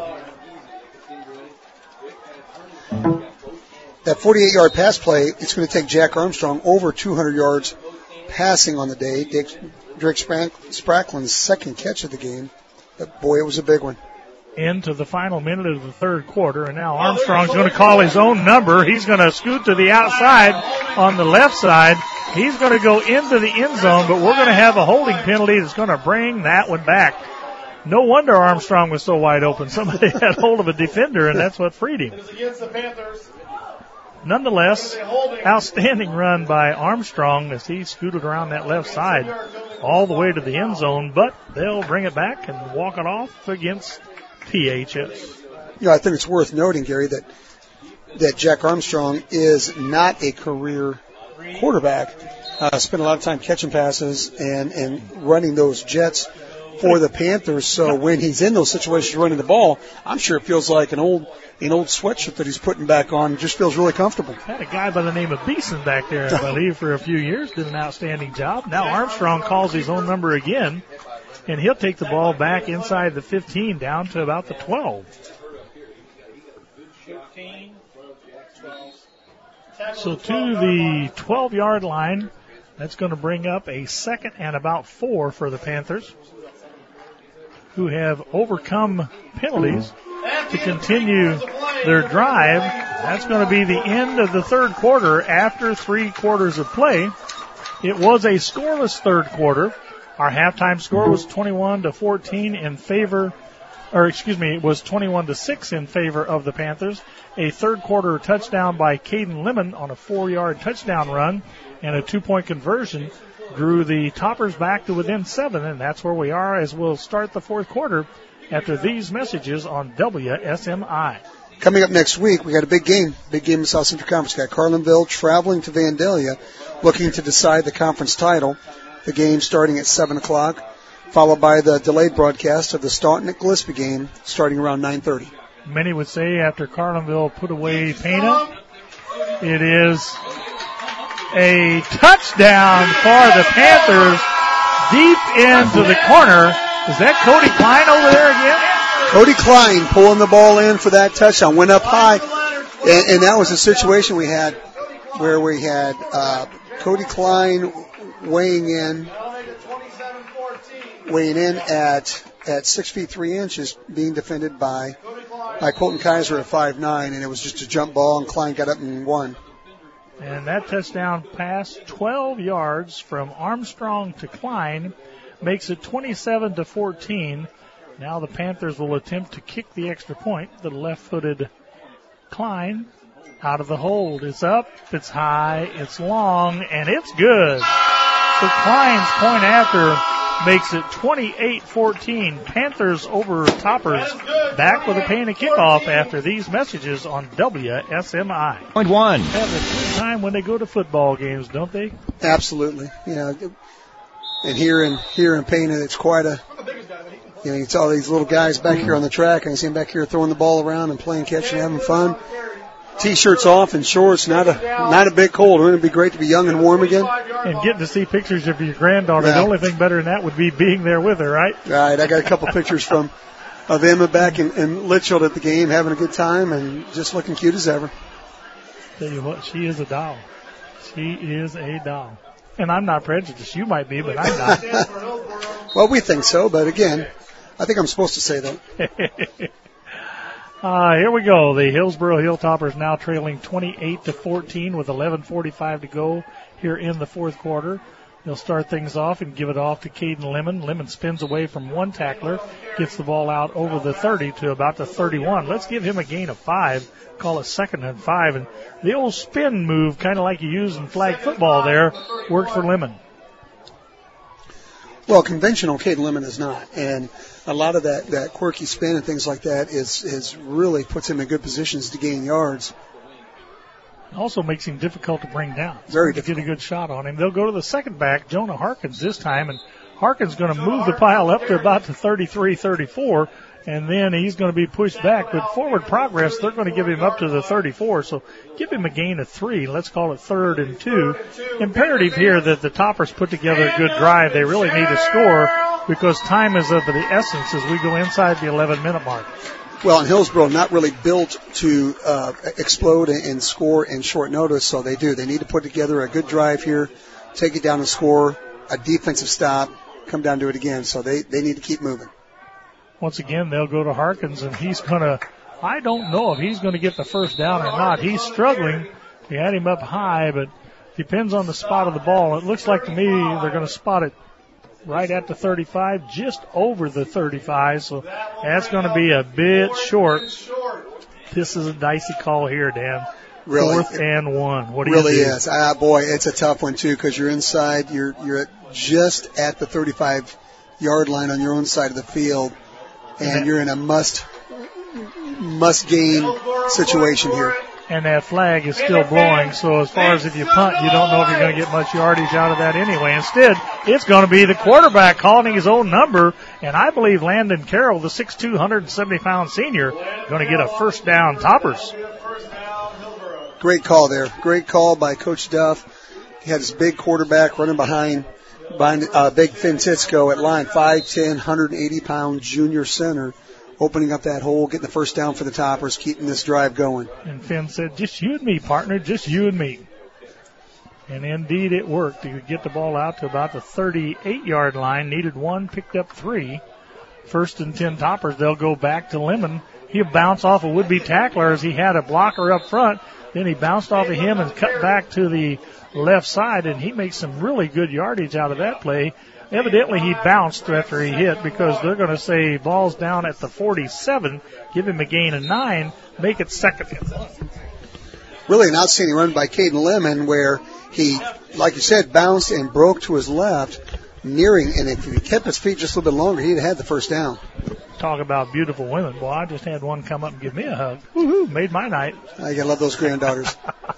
That 48-yard pass play, it's going to take Jack Armstrong over 200 yards passing on the day. Drake Spracklin's second catch of the game. But boy, it was a big one. Into the final minute of the third quarter, and now Armstrong's going to call his own number. He's going to scoot to the outside on the left side. He's going to go into the end zone, but we're going to have a holding penalty that's going to bring that one back. No wonder Armstrong was so wide open. Somebody had hold of a defender, and that's what freed him. Nonetheless, outstanding run by Armstrong as he scooted around that left side all the way to the end zone, but they'll bring it back and walk it off against PHS. I think it's worth noting, Gary, that Jack Armstrong is not a career quarterback. Spent a lot of time catching passes and running those jets for the Panthers. So when he's in those situations running the ball, I'm sure it feels like an old sweatshirt that he's putting back on. Just feels really comfortable. Had a guy by the name of Beeson back there, I believe, for a few years. Did an outstanding job. Now Armstrong calls his own number again, and he'll take the ball back inside the 15 down to about the 12. So to the 12-yard line, that's going to bring up a 2nd and about 4 for the Panthers, who have overcome penalties to continue their drive. That's going to be the end of the third quarter after 3 quarters of play. It was a scoreless third quarter. Our halftime score was 21-14 in favor, it was 21-6 in favor of the Panthers. A third quarter touchdown by Caden Lemon on a 4-yard touchdown run and a 2-point conversion drew the Toppers back to within 7, and that's where we are as we'll start the fourth quarter after these messages on WSMI. Coming up next week, we got a big game in South Central Conference. We got Carlinville traveling to Vandalia, looking to decide the conference title. The game starting at 7 o'clock, followed by the delayed broadcast of the Staunton at Gillespie game starting around 9:30. Many would say after Carlinville put away Pana, it is a touchdown for the Panthers deep into the corner. Is that Cody Klein over there again? Cody Klein pulling the ball in for that touchdown. Went up high, and that was a situation we had where we had Cody Klein weighing in at 6 feet 3 inches, being defended by Colton Kaiser at 5'9", and it was just a jump ball, and Klein got up and won. And that touchdown pass, 12 yards from Armstrong to Klein, makes it 27-14. Now the Panthers will attempt to kick the extra point. The left-footed Klein out of the hold. It's up, it's high, it's long, and it's good. So Klein's point after makes it 28-14. Panthers over Toppers. Back with a Pana kickoff after these messages on WSMI. Point one. Have a good time when they go to football games, don't they? Absolutely. And here in Pana, it's quite a, you saw these little guys back here on the track, and you see them back here throwing the ball around and playing catch and having fun. T-shirts off and shorts, not a bit cold. Wouldn't it be great to be young and warm again? And getting to see pictures of your granddaughter. Yeah. The only thing better than that would be being there with her, right? Right. I got a couple pictures of Emma back in Litchfield at the game, having a good time and just looking cute as ever. Tell you what, she is a doll. She is a doll. And I'm not prejudiced. You might be, but I'm not. Well, we think so, but again, I think I'm supposed to say that. Here we go. The Hillsboro Hilltoppers now trailing 28-14 with 11:45 to go here in the fourth quarter. They'll start things off and give it off to Caden Lemon. Lemon spins away from one tackler, gets the ball out over the 30 to about the 31. Let's give him a gain of 5. Call it 2nd and 5. And the old spin move, kind of like you use in flag football there, worked for Lemon. Well, conventional Caden Lemon is not. And a lot of that quirky spin and things like that is really puts him in good positions to gain yards. Also makes him difficult to bring down. Very difficult. To get a good shot on him. They'll go to the second back, Jonah Harkins this time, and Harkins going to move the pile up to about the 33-34, and then he's going to be pushed back. With forward progress, they're going to give him up to the 34, so give him a gain of 3. Let's call it 3rd and 2. Imperative here that the Toppers put together a good drive. They really need to score because time is of the essence as we go inside the 11-minute mark. Well, and Hillsboro not really built to explode and score in short notice, so they do. They need to put together a good drive here, take it down and score, a defensive stop, come down to it again. So they need to keep moving. Once again, they'll go to Harkins, and he's going to, I don't know if he's going to get the first down or not. He's struggling. We had him up high, but depends on the spot of the ball. It looks like to me they're going to spot it right at the 35, just over the 35, so that's going to be a bit short. This is a dicey call here, Dan. Really? 4th and 1. What do really you do? Is. Boy, it's a tough one, too, because you're inside. You're just at the 35-yard line on your own side of the field, and you're in a must-gain situation here. And that flag is still blowing, so as far as if you punt, you don't know if you're going to get much yardage out of that anyway. Instead, it's going to be the quarterback calling his own number, and I believe Landon Carroll, the 6'2", 170-pound senior, going to get a first down. Toppers. Great call there. Great call by Coach Duff. He had his big quarterback running behind Big Finn Titsko at line, 5'10", 180-pound junior center, opening up that hole, getting the first down for the Toppers, keeping this drive going. And Finn said, just you and me, partner, just you and me. And indeed it worked. He would get the ball out to about the 38-yard line, needed 1, picked up 3. 1st and 10 Toppers. They'll go back to Lemon. He'll bounce off a would-be tackler as he had a blocker up front. Then he bounced off of him and cut back to the left side, and he makes some really good yardage out of that play. Evidently, he bounced after he hit because they're going to say ball's down at the 47, give him a gain of 9, make it 2nd and 1. Really an outstanding run by Caden Lemon where he, like you said, bounced and broke to his left, nearing, and if he kept his feet just a little bit longer, he'd have had the first down. Talk about beautiful women. Boy, I just had one come up and give me a hug. Woohoo, made my night. I gotta love those granddaughters.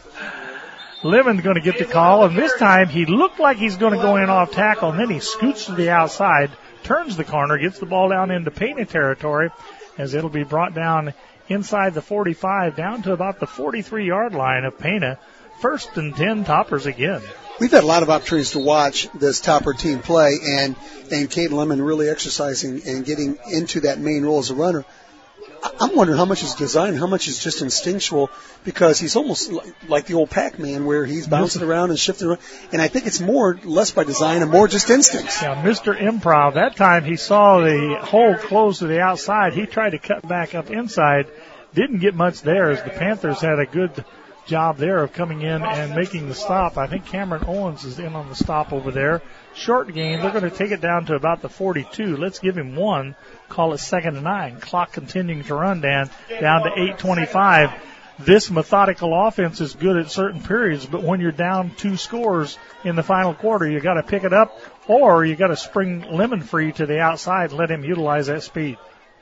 Lemon's going to get the call, and this time he looked like he's going to go in off tackle, and then he scoots to the outside, turns the corner, gets the ball down into Pana territory, as it'll be brought down inside the 45, down to about the 43-yard line of Pana. 1st and 10 Toppers again. We've had a lot of opportunities to watch this Topper team play, and Caden Lemon really exercising and getting into that main role as a runner. I'm wondering how much is design, how much is just instinctual, because he's almost like the old Pac-Man where he's bouncing around and shifting around. And I think it's less by design and more just instincts. Yeah, Mr. Improv, that time he saw the hole close to the outside. He tried to cut back up inside. Didn't get much there as the Panthers had a good job there of coming in and making the stop. I think Cameron Owens is in on the stop over there. Short game. They're going to take it down to about the 42. Let's give him 1. Call it 2nd and 9. Clock continuing to run down to 8:25. this methodical offense is good at certain periods, but when you're down 2 scores in the final quarter, you got to pick it up, or you got to spring Lemon free to the outside and let him utilize that speed.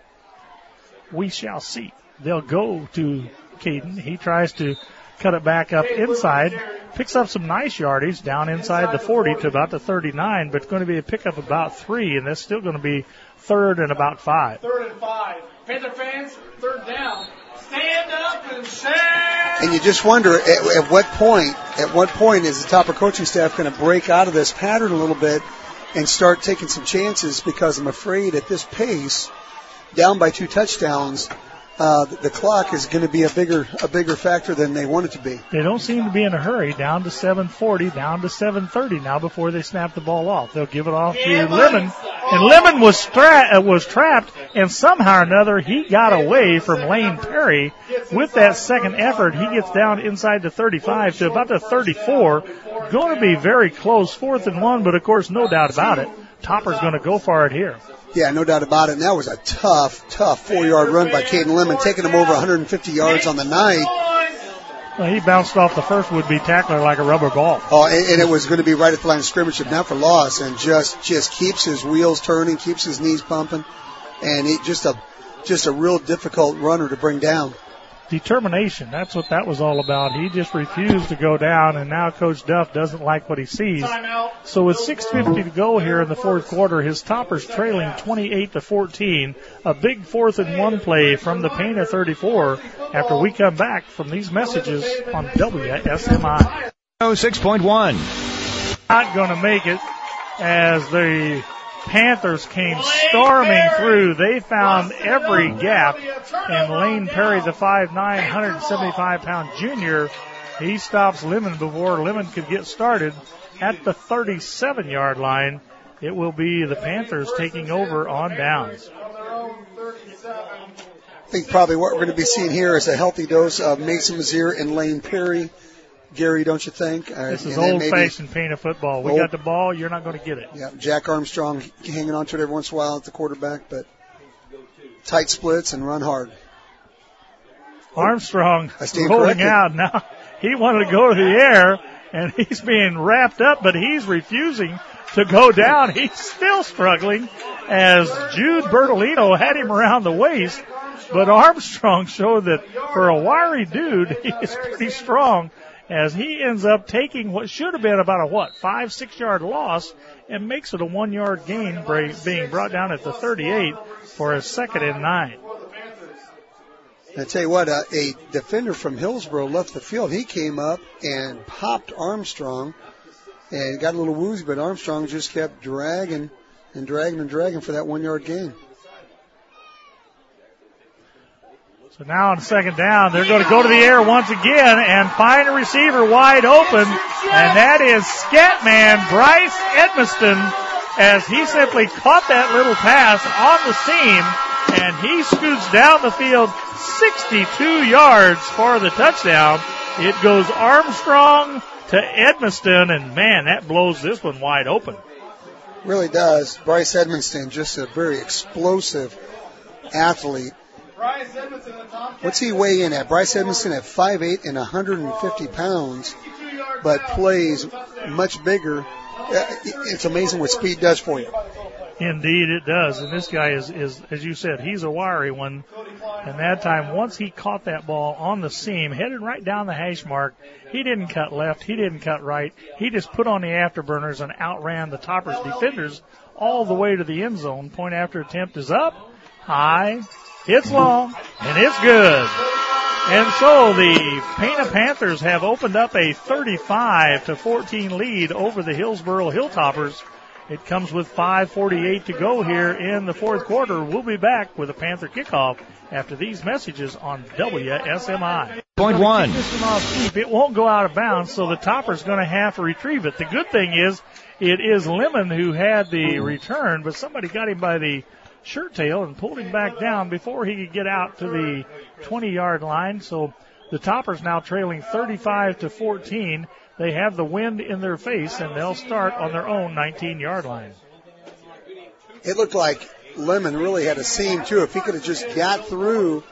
We shall see. They'll go to Caden. He tries to cut it back up inside, picks up some nice yardage down inside the 40 to about the 39, but it's going to be a pickup about 3, and that's still going to be 3rd and about 5. 3rd and 5. Panther fans, 3rd down. Stand up and shout! And you just wonder at what point is the Topper coaching staff going to break out of this pattern a little bit and start taking some chances, because I'm afraid at this pace, down by 2 touchdowns, the clock is going to be a bigger factor than they want it to be. They don't seem to be in a hurry. Down to 7:40, down to 7:30 now before they snap the ball off. They'll give it off to Lemon, and Lemon was trapped, and somehow or another he got away from Lane Perry with that second effort. He gets down inside the 35 to about the 34. Going to be very close, 4th and 1, but of course, no doubt about it, Topper's going to go for it here. Yeah, no doubt about it. And that was a tough 4-yard run by Caden Lemon, taking him over 150 yards on the night. Well, he bounced off the first would-be tackler like a rubber ball. Oh, and it was going to be right at the line of scrimmage, if not for loss, and just keeps his wheels turning, keeps his knees pumping, and he just a real difficult runner to bring down. Determination, that's what that was all about. He just refused to go down, and now Coach Duff doesn't like what he sees. So with 6:50 to go here in the 4th quarter, his Toppers trailing 28-14. A big 4th and 1 play from the Pana 34 after we come back from these messages on WSMI. 6.1. Not going to make it as the Panthers came storming through. They found every gap, and Lane Perry, the 5'9", 175-pound junior, he stops Lemon before Lemon could get started at the 37-yard line. It will be the Panthers taking over on downs. I think probably what we're going to be seeing here is a healthy dose of Mason Mazier and Lane Perry. Gary, don't you think? This is old-fashioned Pana football. We got the ball, you're not going to get it. Yeah, Jack Armstrong hanging on to it every once in a while at the quarterback, but tight splits and run hard. Armstrong rolling out now. He wanted to go to the air, and he's being wrapped up, but he's refusing to go down. He's still struggling as Jude Bertolino had him around the waist, but Armstrong showed that for a wiry dude, he is pretty strong, as he ends up taking what should have been about a 5-6 yard loss and makes it a 1 yard gain, being brought down at the 38 for a 2nd and 9. I tell you what, a defender from Hillsboro left the field. He came up and popped Armstrong and got a little woozy, but Armstrong just kept dragging for that 1 yard gain. So now on 2nd down, they're going to go to the air once again and find a receiver wide open, and that is Scatman Bryce Edmiston, as he simply caught that little pass on the seam, and he scoots down the field 62 yards for the touchdown. It goes Armstrong to Edmiston, and man, that blows this one wide open. Really does. Bryce Edmiston, just a very explosive athlete. What's he weigh in at? Bryce Edmiston at 5'8" and 150 pounds, but plays much bigger. It's amazing what speed does for you. Indeed it does. And this guy is, as you said, he's a wiry one. And that time, once he caught that ball on the seam, headed right down the hash mark, he didn't cut left, he didn't cut right. He just put on the afterburners and outran the Toppers defenders all the way to the end zone. Point after attempt is up, high, it's long, and it's good. And so the Pana Panthers have opened up a 35-14 lead over the Hillsboro Hilltoppers. It comes with 5:48 to go here in the 4th quarter. We'll be back with a Panther kickoff after these messages on WSMI. Point one. It won't go out of bounds, so the Topper's going to have to retrieve it. The good thing is it is Lemon who had the return, but somebody got him by the shirt tail and pulled him back down before he could get out to the 20-yard line. So the Toppers now trailing 35-14. They have the wind in their face, and they'll start on their own 19-yard line. It looked like Lemon really had a seam, too. If he could have just got through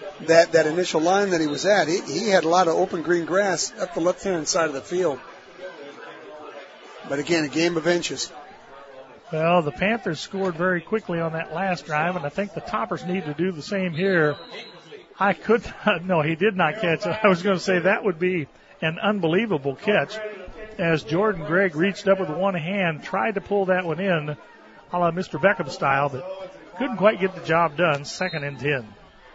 that initial line that he was at. He had a lot of open green grass up the left-hand side of the field. But again, a game of inches. Well, the Panthers scored very quickly on that last drive, and I think the Toppers need to do the same here. No, he did not catch it. I was going to say that would be an unbelievable catch as Jordan Gregg reached up with one hand, tried to pull that one in, a la Mr. Beckham style, but couldn't quite get the job done. 2nd and 10.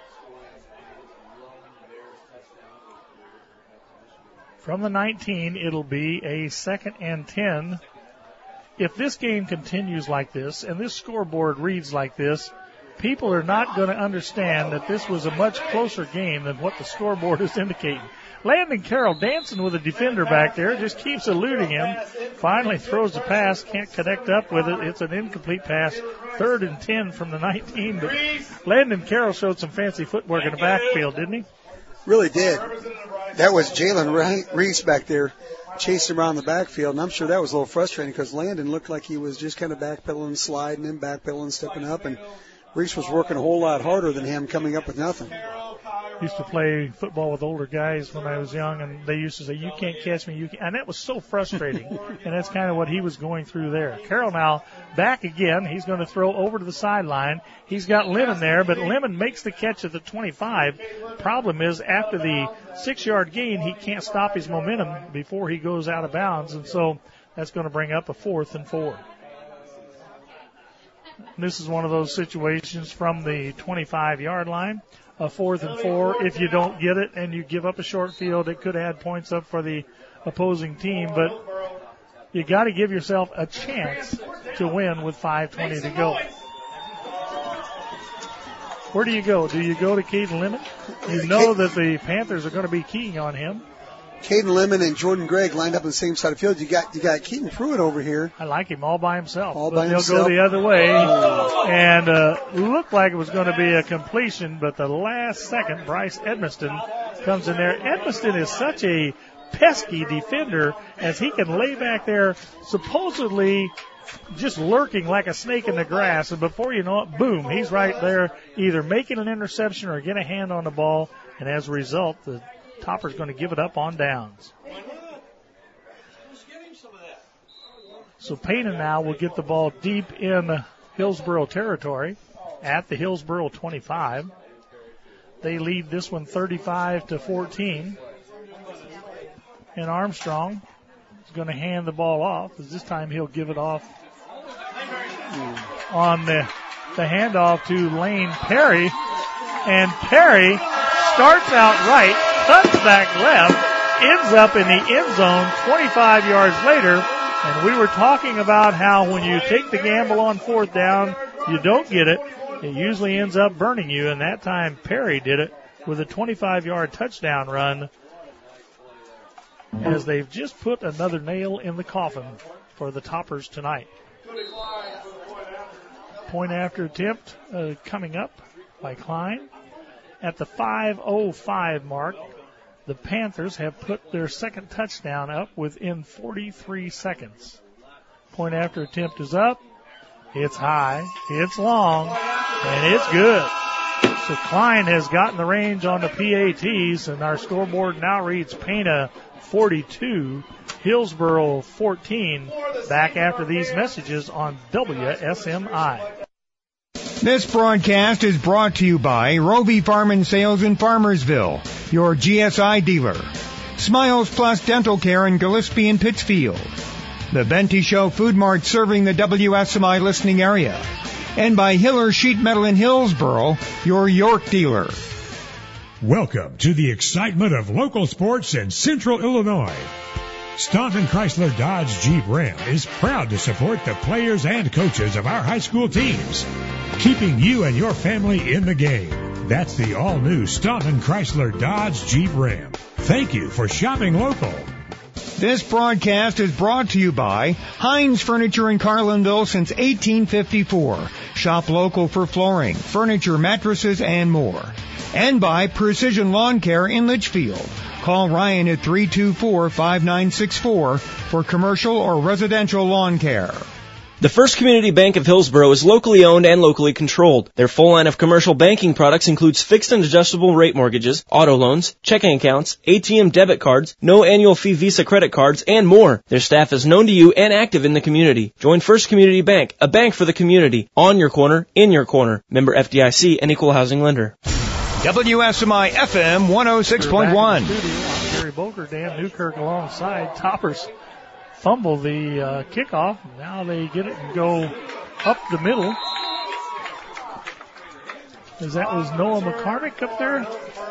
From the 19, it'll be a 2nd and 10. If this game continues like this and this scoreboard reads like this, people are not going to understand that this was a much closer game than what the scoreboard is indicating. Landon Carroll dancing with a defender back there, just keeps eluding him. Finally throws the pass, can't connect up with it. It's an incomplete pass. 3rd and 10 from the 19. But Landon Carroll showed some fancy footwork in the backfield, didn't he? Really did. That was Jalen Reese back there chasing around the backfield, and I'm sure that was a little frustrating because Landon looked like he was just kind of backpedaling, sliding, and backpedaling, stepping up, and Reese was working a whole lot harder than him, coming up with nothing. Used to play football with older guys when I was young, and they used to say, "You can't catch me." And that was so frustrating. And that's kind of what he was going through there. Carroll now back again. He's going to throw over to the sideline. He's got Lemon there, but Lemon makes the catch at the 25. Problem is, after the 6-yard gain, he can't stop his momentum before he goes out of bounds, and so that's going to bring up a 4th and 4. This is one of those situations from the 25-yard line. A 4th and 4. If you don't get it and you give up a short field, it could add points up for the opposing team. But you got to give yourself a chance to win with 5:20 to go. Where do you go? Do you go to Caden Lemon? You know that the Panthers are going to be keying on him. Caden Lemon and Jordan Gregg lined up on the same side of the field. You got Keaton Pruitt over here. I like him all by himself. All by himself. He'll go the other way. And looked like it was going to be a completion, but the last second, Bryce Edmiston comes in there. Edmiston is such a pesky defender as he can lay back there supposedly just lurking like a snake in the grass. And before you know it, boom, he's right there either making an interception or getting a hand on the ball. And as a result, the Topper's going to give it up on downs. So Payne now will get the ball deep in Hillsboro territory at the Hillsboro 25. They lead this one 35-14. And Armstrong is going to hand the ball off. This time he'll give it off on the handoff to Lane Perry. And Perry starts out right, cuts back left, ends up in the end zone 25 yards later. And we were talking about how when you take the gamble on 4th down, you don't get it. It usually ends up burning you. And that time Perry did it with a 25-yard touchdown run, as they've just put another nail in the coffin for the Toppers tonight. Point after attempt coming up by Klein. At the 5:05 mark, the Panthers have put their second touchdown up within 43 seconds. Point after attempt is up. It's high, it's long, and it's good. So Klein has gotten the range on the PATs, and our scoreboard now reads Pana 42, Hillsboro 14. Back after these messages on WSMI. This broadcast is brought to you by Roby Farm and Sales in Farmersville, your GSI dealer. Smiles Plus Dental Care in Gillespie and Pittsfield. The Venti Show Food Mart serving the WSMI listening area. And by Hiller Sheet Metal in Hillsboro, your York dealer. Welcome to the excitement of local sports in Central Illinois. Staunton Chrysler Dodge Jeep Ram is proud to support the players and coaches of our high school teams, keeping you and your family in the game. That's the all-new Staunton Chrysler Dodge Jeep Ram. Thank you for shopping local. This broadcast is brought to you by Hines Furniture in Carlinville since 1854. Shop local for flooring, furniture, mattresses, and more. And by Precision Lawn Care in Litchfield. Call Ryan at 324-5964 for commercial or residential lawn care. The First Community Bank of Hillsborough is locally owned and locally controlled. Their full line of commercial banking products includes fixed and adjustable rate mortgages, auto loans, checking accounts, ATM debit cards, no annual fee Visa credit cards, and more. Their staff is known to you and active in the community. Join First Community Bank, a bank for the community. On your corner, in your corner. Member FDIC and equal housing lender. WSMI FM 106.1. Gary Boker, Dan Newkirk alongside. Toppers fumble the kickoff. Now they get it and go up the middle. As that was Noah McCormick up there.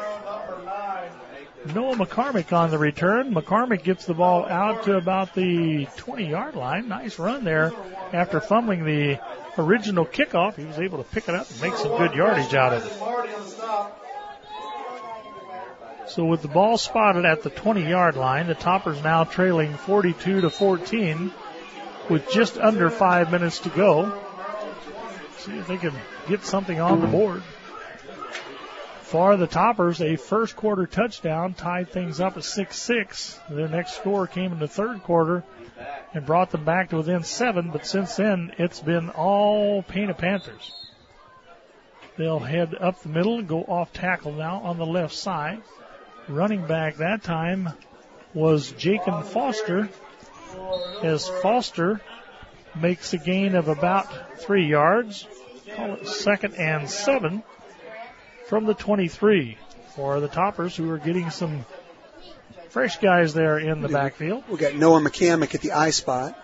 Noah McCormick on the return. McCormick gets the ball out to about the 20-yard line. Nice run there after fumbling the original kickoff. He was able to pick it up and make some good yardage out of it. So with the ball spotted at the 20-yard line, the Toppers now trailing 42-14 with just under 5 minutes to go. See if they can get something on the board. For the Toppers, a first quarter touchdown tied things up at 6-6. Their next score came in the third quarter and brought them back to within 7, but since then it's been all Pana Panthers. They'll head up the middle and go off tackle now on the left side. Running back that time was Jacob Foster, as Foster makes a gain of about 3 yards. Call it 2nd and 7 from the 23 for the Toppers, who are getting some fresh guys there in the backfield. We got Noah McCormick at the I spot.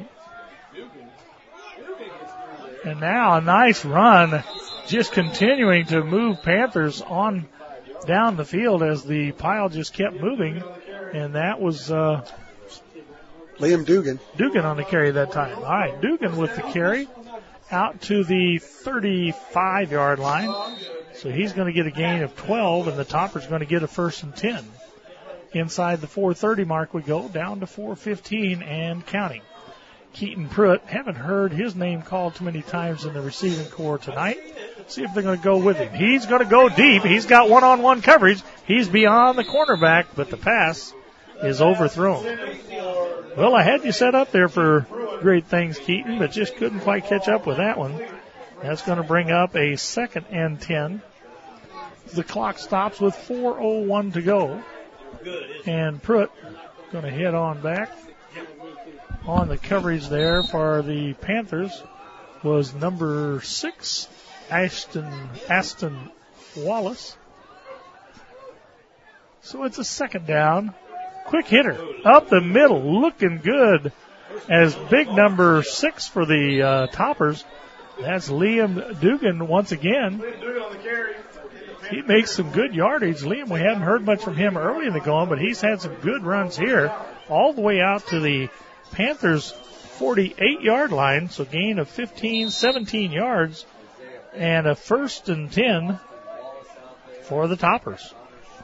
And now a nice run, just continuing to move Panthers on down the field as the pile just kept moving, and that was Liam Dugan. Dugan on the carry that time. All right, Dugan with the carry out to the 35-yard line. So he's going to get a gain of 12, and the Toppers going to get a 1st and 10. Inside the 4:30 mark we go, down to 4:15 and counting. Keaton Pruitt, haven't heard his name called too many times in the receiving corps tonight. See if they're going to go with him. He's going to go deep. He's got one-on-one coverage. He's beyond the cornerback, but the pass is overthrown. Well, I had you set up there for great things, Keaton, but just couldn't quite catch up with that one. That's going to bring up a 2nd and 10. The clock stops with 4:01 to go. And Pruitt going to head on back. On the coverage there for the Panthers was number 6, Aston Wallace. So it's a 2nd down. Quick hitter up the middle, looking good as big number 6 for the Toppers. That's Liam Dugan once again. He makes some good yardage. Liam, we haven't heard much from him early in the going, but he's had some good runs here all the way out to the Panthers' 48-yard line. So gain of 15, 17 yards and a 1st and 10 for the Toppers.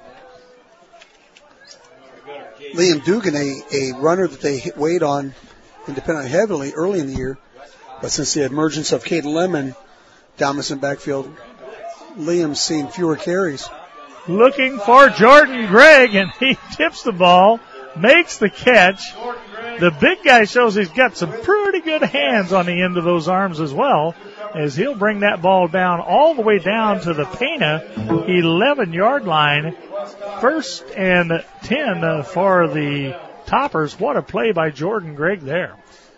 Liam Dugan, a runner that they weighed on and depended on heavily early in the year. But since the emergence of Caden Lemon dominance in backfield, Liam's seen fewer carries. Looking for Jordan Gregg, and he tips the ball, makes the catch. The big guy shows he's got some pretty good hands on the end of those arms as well, as he'll bring that ball down all the way down to the Pana 11-yard line. 1st and 10 for the Toppers. What a play by Jordan Gregg there.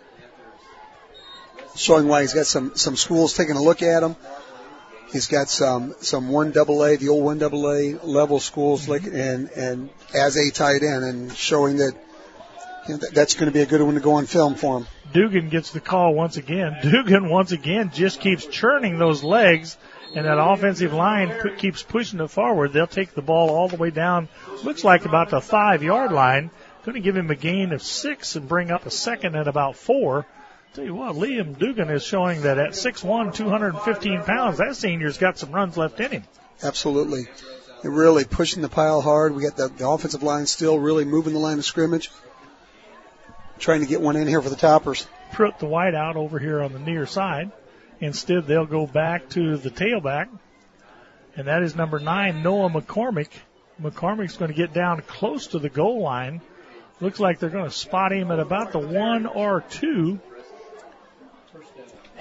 Showing why he's got some schools taking a look at him. He's got some 1AA, the old 1AA level schools, and as a tight end, and showing that that's going to be a good one to go on film for him. Dugan gets the call once again. Dugan once again just keeps churning those legs, and that offensive line keeps pushing it forward. They'll take the ball all the way down, looks like about the 5-yard line. Going to give him a gain of 6 and bring up a 2nd and about 4. Tell you what, Liam Dugan is showing that at 6'1", 215 pounds, that senior's got some runs left in him. Absolutely. They're really pushing the pile hard. We got the offensive line still really moving the line of scrimmage. Trying to get one in here for the Toppers. Put the wide out over here on the near side. Instead, they'll go back to the tailback, and that is number 9, Noah McCormick. McCormick's going to get down close to the goal line. Looks like they're going to spot him at about the 1 or 2.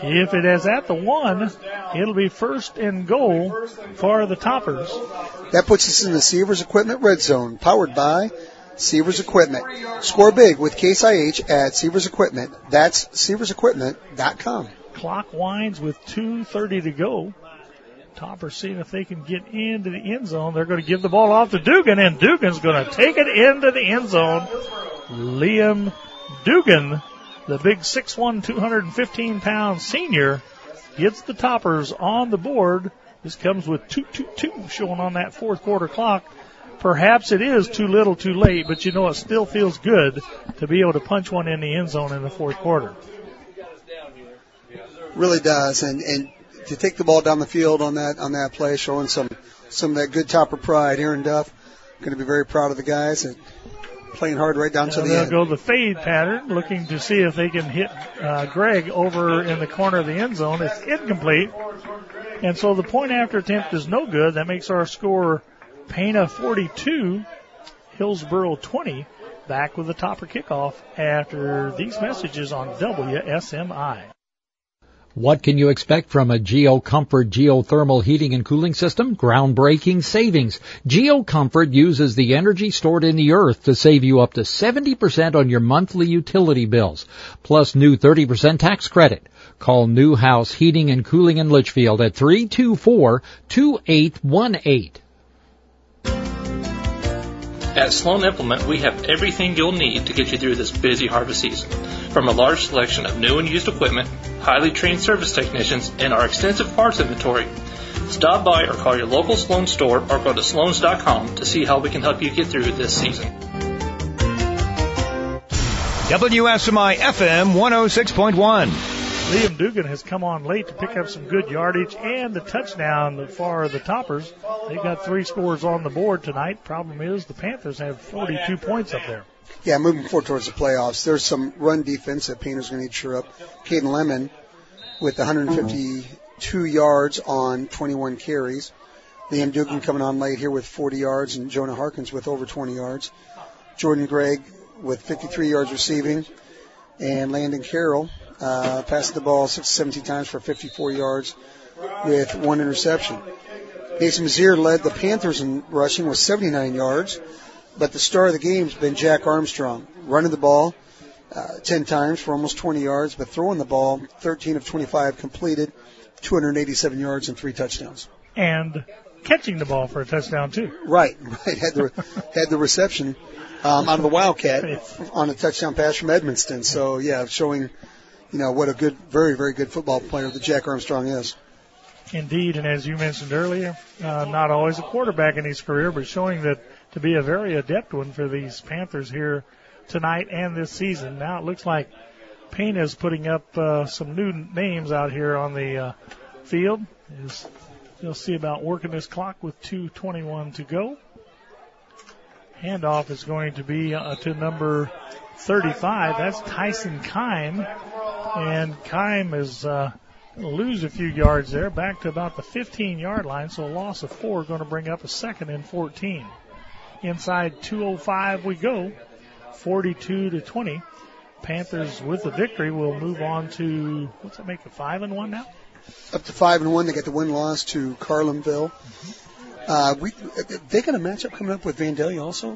If it is at the 1, it'll be first and goal for the Toppers. That puts us in the Severs Equipment Red Zone, powered by Severs Equipment. Score big with Case IH at Severs Equipment. That's SeversEquipment.com. Clock winds with 2:30 to go. Toppers seeing if they can get into the end zone. They're going to give the ball off to Dugan, and Dugan's going to take it into the end zone. Liam Dugan, the big 6'1", 215-pound senior, gets the Toppers on the board. This comes with 2:22 showing on that fourth quarter clock. Perhaps it is too little too late, but you know it still feels good to be able to punch one in the end zone in the fourth quarter. Really does, and to take the ball down the field on that play, showing some of that good Topper pride. Aaron Duff going to be very proud of the guys and playing hard right down to the end. They'll go the fade pattern, looking to see if they can hit Greg over in the corner of the end zone. It's incomplete, and so the point after attempt is no good. That makes our score Pana 42, Hillsboro 20. Back with the Topper kickoff after these messages on WSMI. What can you expect from a GeoComfort geothermal heating and cooling system? Groundbreaking savings. GeoComfort uses the energy stored in the earth to save you up to 70% on your monthly utility bills, plus new 30% tax credit. Call Newhouse Heating and Cooling in Litchfield at 324-2818. At Sloan Implement, we have everything you'll need to get you through this busy harvest season. From a large selection of new and used equipment, highly trained service technicians, and our extensive parts inventory. Stop by or call your local Sloan store or go to sloans.com to see how we can help you get through this season. WSMI FM 106.1. Liam Dugan has come on late to pick up some good yardage and the touchdown for the Toppers. They've got 3 scores on the board tonight. Problem is the Panthers have 42 points up there. Yeah, moving forward towards the playoffs. There's some run defense that Painter's going to need to shore up. Caden Lemon with 152 yards on 21 carries. Liam Dugan coming on late here with 40 yards, and Jonah Harkins with over 20 yards. Jordan Gregg with 53 yards receiving, and Landon Carroll passed the ball 17 times for 54 yards with 1 interception. Mason Mazier led the Panthers in rushing with 79 yards, but the star of the game has been Jack Armstrong, running the ball 10 times for almost 20 yards, but throwing the ball 13 of 25 completed, 287 yards and 3 touchdowns. And catching the ball for a touchdown too. Right. Had the reception out of the Wildcat on a touchdown pass from Edmonston. So yeah, showing what a good, very, very good football player that Jack Armstrong is. Indeed, and as you mentioned earlier, not always a quarterback in his career, but showing that to be a very adept one for these Panthers here tonight and this season. Now it looks like Payne is putting up some new names out here on the field. You'll see about working this clock with 2:21 to go. Handoff is going to be to number 35. That's Tyson Kime. And Kime is going to lose a few yards there, back to about the 15-yard line, so a loss of 4 going to bring up a 2nd and 14. Inside 2:05 we go, 42-20. Panthers with the victory will move on to, what's that make it, 5-1 now? Up to 5-1. They get the win-loss to Carlinville. They got a matchup coming up with Vandalia also?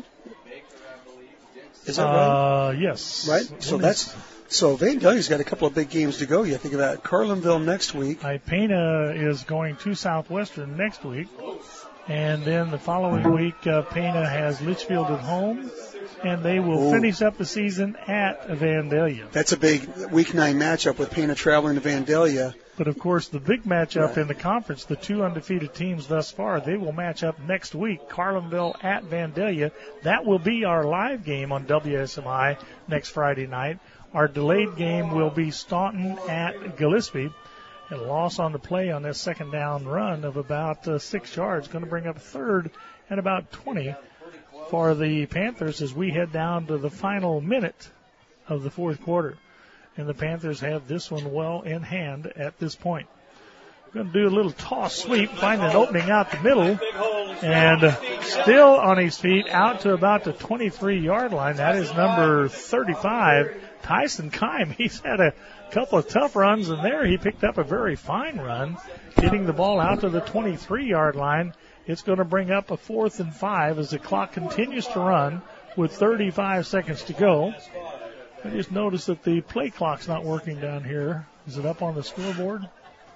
Is that right? Yes. Right? So Vandalia's got a couple of big games to go. You think of that. Carlinville next week. Pena is going to Southwestern next week. And then the following week, Pena has Litchfield at home. And they will finish up the season at Vandalia. That's a big Week 9 matchup with Pena traveling to Vandalia. But, of course, the big matchup in the conference, the 2 undefeated teams thus far, they will match up next week, Carlinville at Vandalia. That will be our live game on WSMI next Friday night. Our delayed game will be Staunton at Gillespie. A loss on the play on this second down run of about 6 yards, going to bring up 3rd and about 20 for the Panthers as we head down to the final minute of the fourth quarter. And the Panthers have this one well in hand at this point. going to do a little toss sweep, find an opening out the middle, and still on his feet out to about the 23-yard line. That is number 35, Tyson Kime. He's had a couple of tough runs, and there he picked up a very fine run, getting the ball out to the 23-yard line. It's going to bring up a 4th and 5 as the clock continues to run with 35 seconds to go. I just noticed that the play clock's not working down here. Is it up on the scoreboard?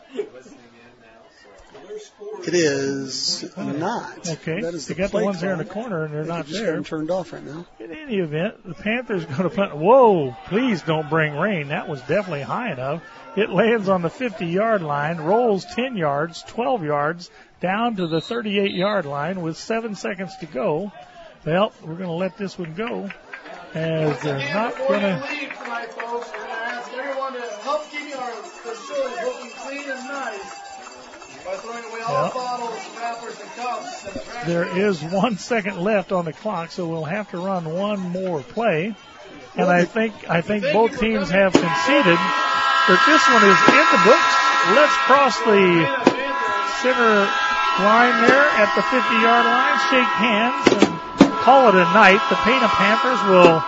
It is not. Okay. That is they got the ones there in the corner, and they're not there. Turned off right now. In any event, the Panthers going to punt. Whoa, please don't bring rain. That was definitely high enough. It lands on the 50-yard line, rolls 10 yards, 12 yards, down to the 38-yard line with 7 seconds to go. Well, we're going to let this one go, as they're not going to. Folks, we're going to ask everyone to help keep our facility looking clean and nice by throwing away all bottles, wrappers, and cups. There is 1 second left on the clock, so we'll have to run one more play. And I think both teams have conceded that this one is in the books. Let's cross the center line there at the 50-yard line, shake hands, and call it a night. The Pana Panthers will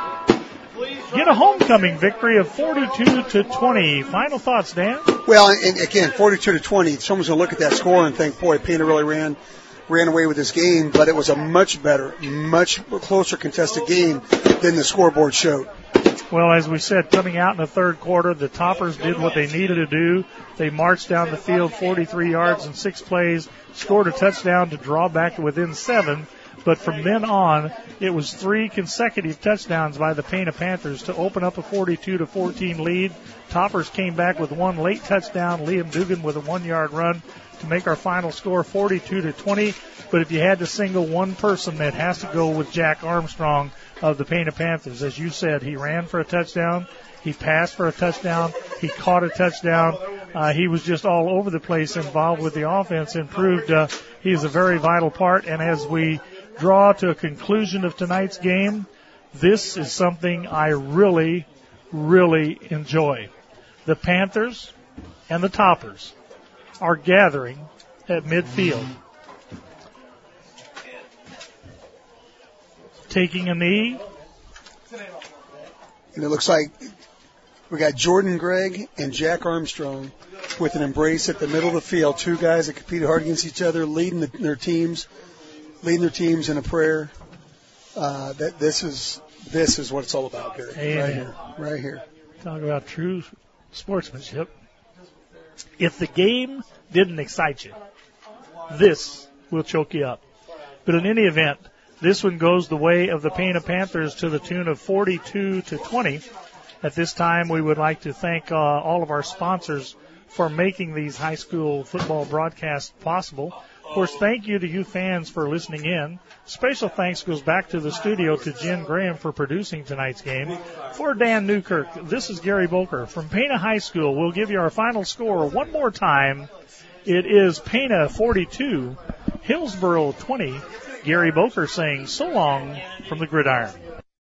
get a homecoming victory of 42-20. Final thoughts, Dan? Well, and again, 42-20. Someone's going to look at that score and think, boy, Pana really ran away with this game, but it was a much better, much closer contested game than the scoreboard showed. Well, as we said, coming out in the third quarter, the Toppers did what they needed to do. They marched down the field 43 yards in 6 plays, scored a touchdown to draw back to within 7. But from then on, it was 3 consecutive touchdowns by the Pana Panthers to open up a 42-14 lead. Toppers came back with 1 late touchdown. Liam Dugan with a 1-yard run to make our final score 42-20. But if you had to single one person, that has to go with Jack Armstrong of the Pana Panthers. As you said, he ran for a touchdown. He passed for a touchdown. He caught a touchdown. He was just all over the place involved with the offense and proved he's a very vital part. And as we draw to a conclusion of tonight's game, this is something I really, really enjoy. The Panthers and the Toppers are gathering at midfield, taking a knee. And it looks like we got Jordan Gregg and Jack Armstrong with an embrace at the middle of the field. 2 guys that competed hard against each other, leading their teams in a prayer. That this is what it's all about, Gary. Amen. Right here. Talk about true sportsmanship. If the game didn't excite you, this will choke you up. But in any event, this one goes the way of the Pana Panthers to the tune of 42-20. At this time, we would like to thank all of our sponsors for making these high school football broadcasts possible. Of course, thank you to you fans for listening in. Special thanks goes back to the studio to Jen Graham for producing tonight's game. For Dan Newkirk, this is Gary Boker from Pana High School. We'll give you our final score one more time. It is Pana 42, Hillsboro 20. Gary Boker saying so long from the gridiron.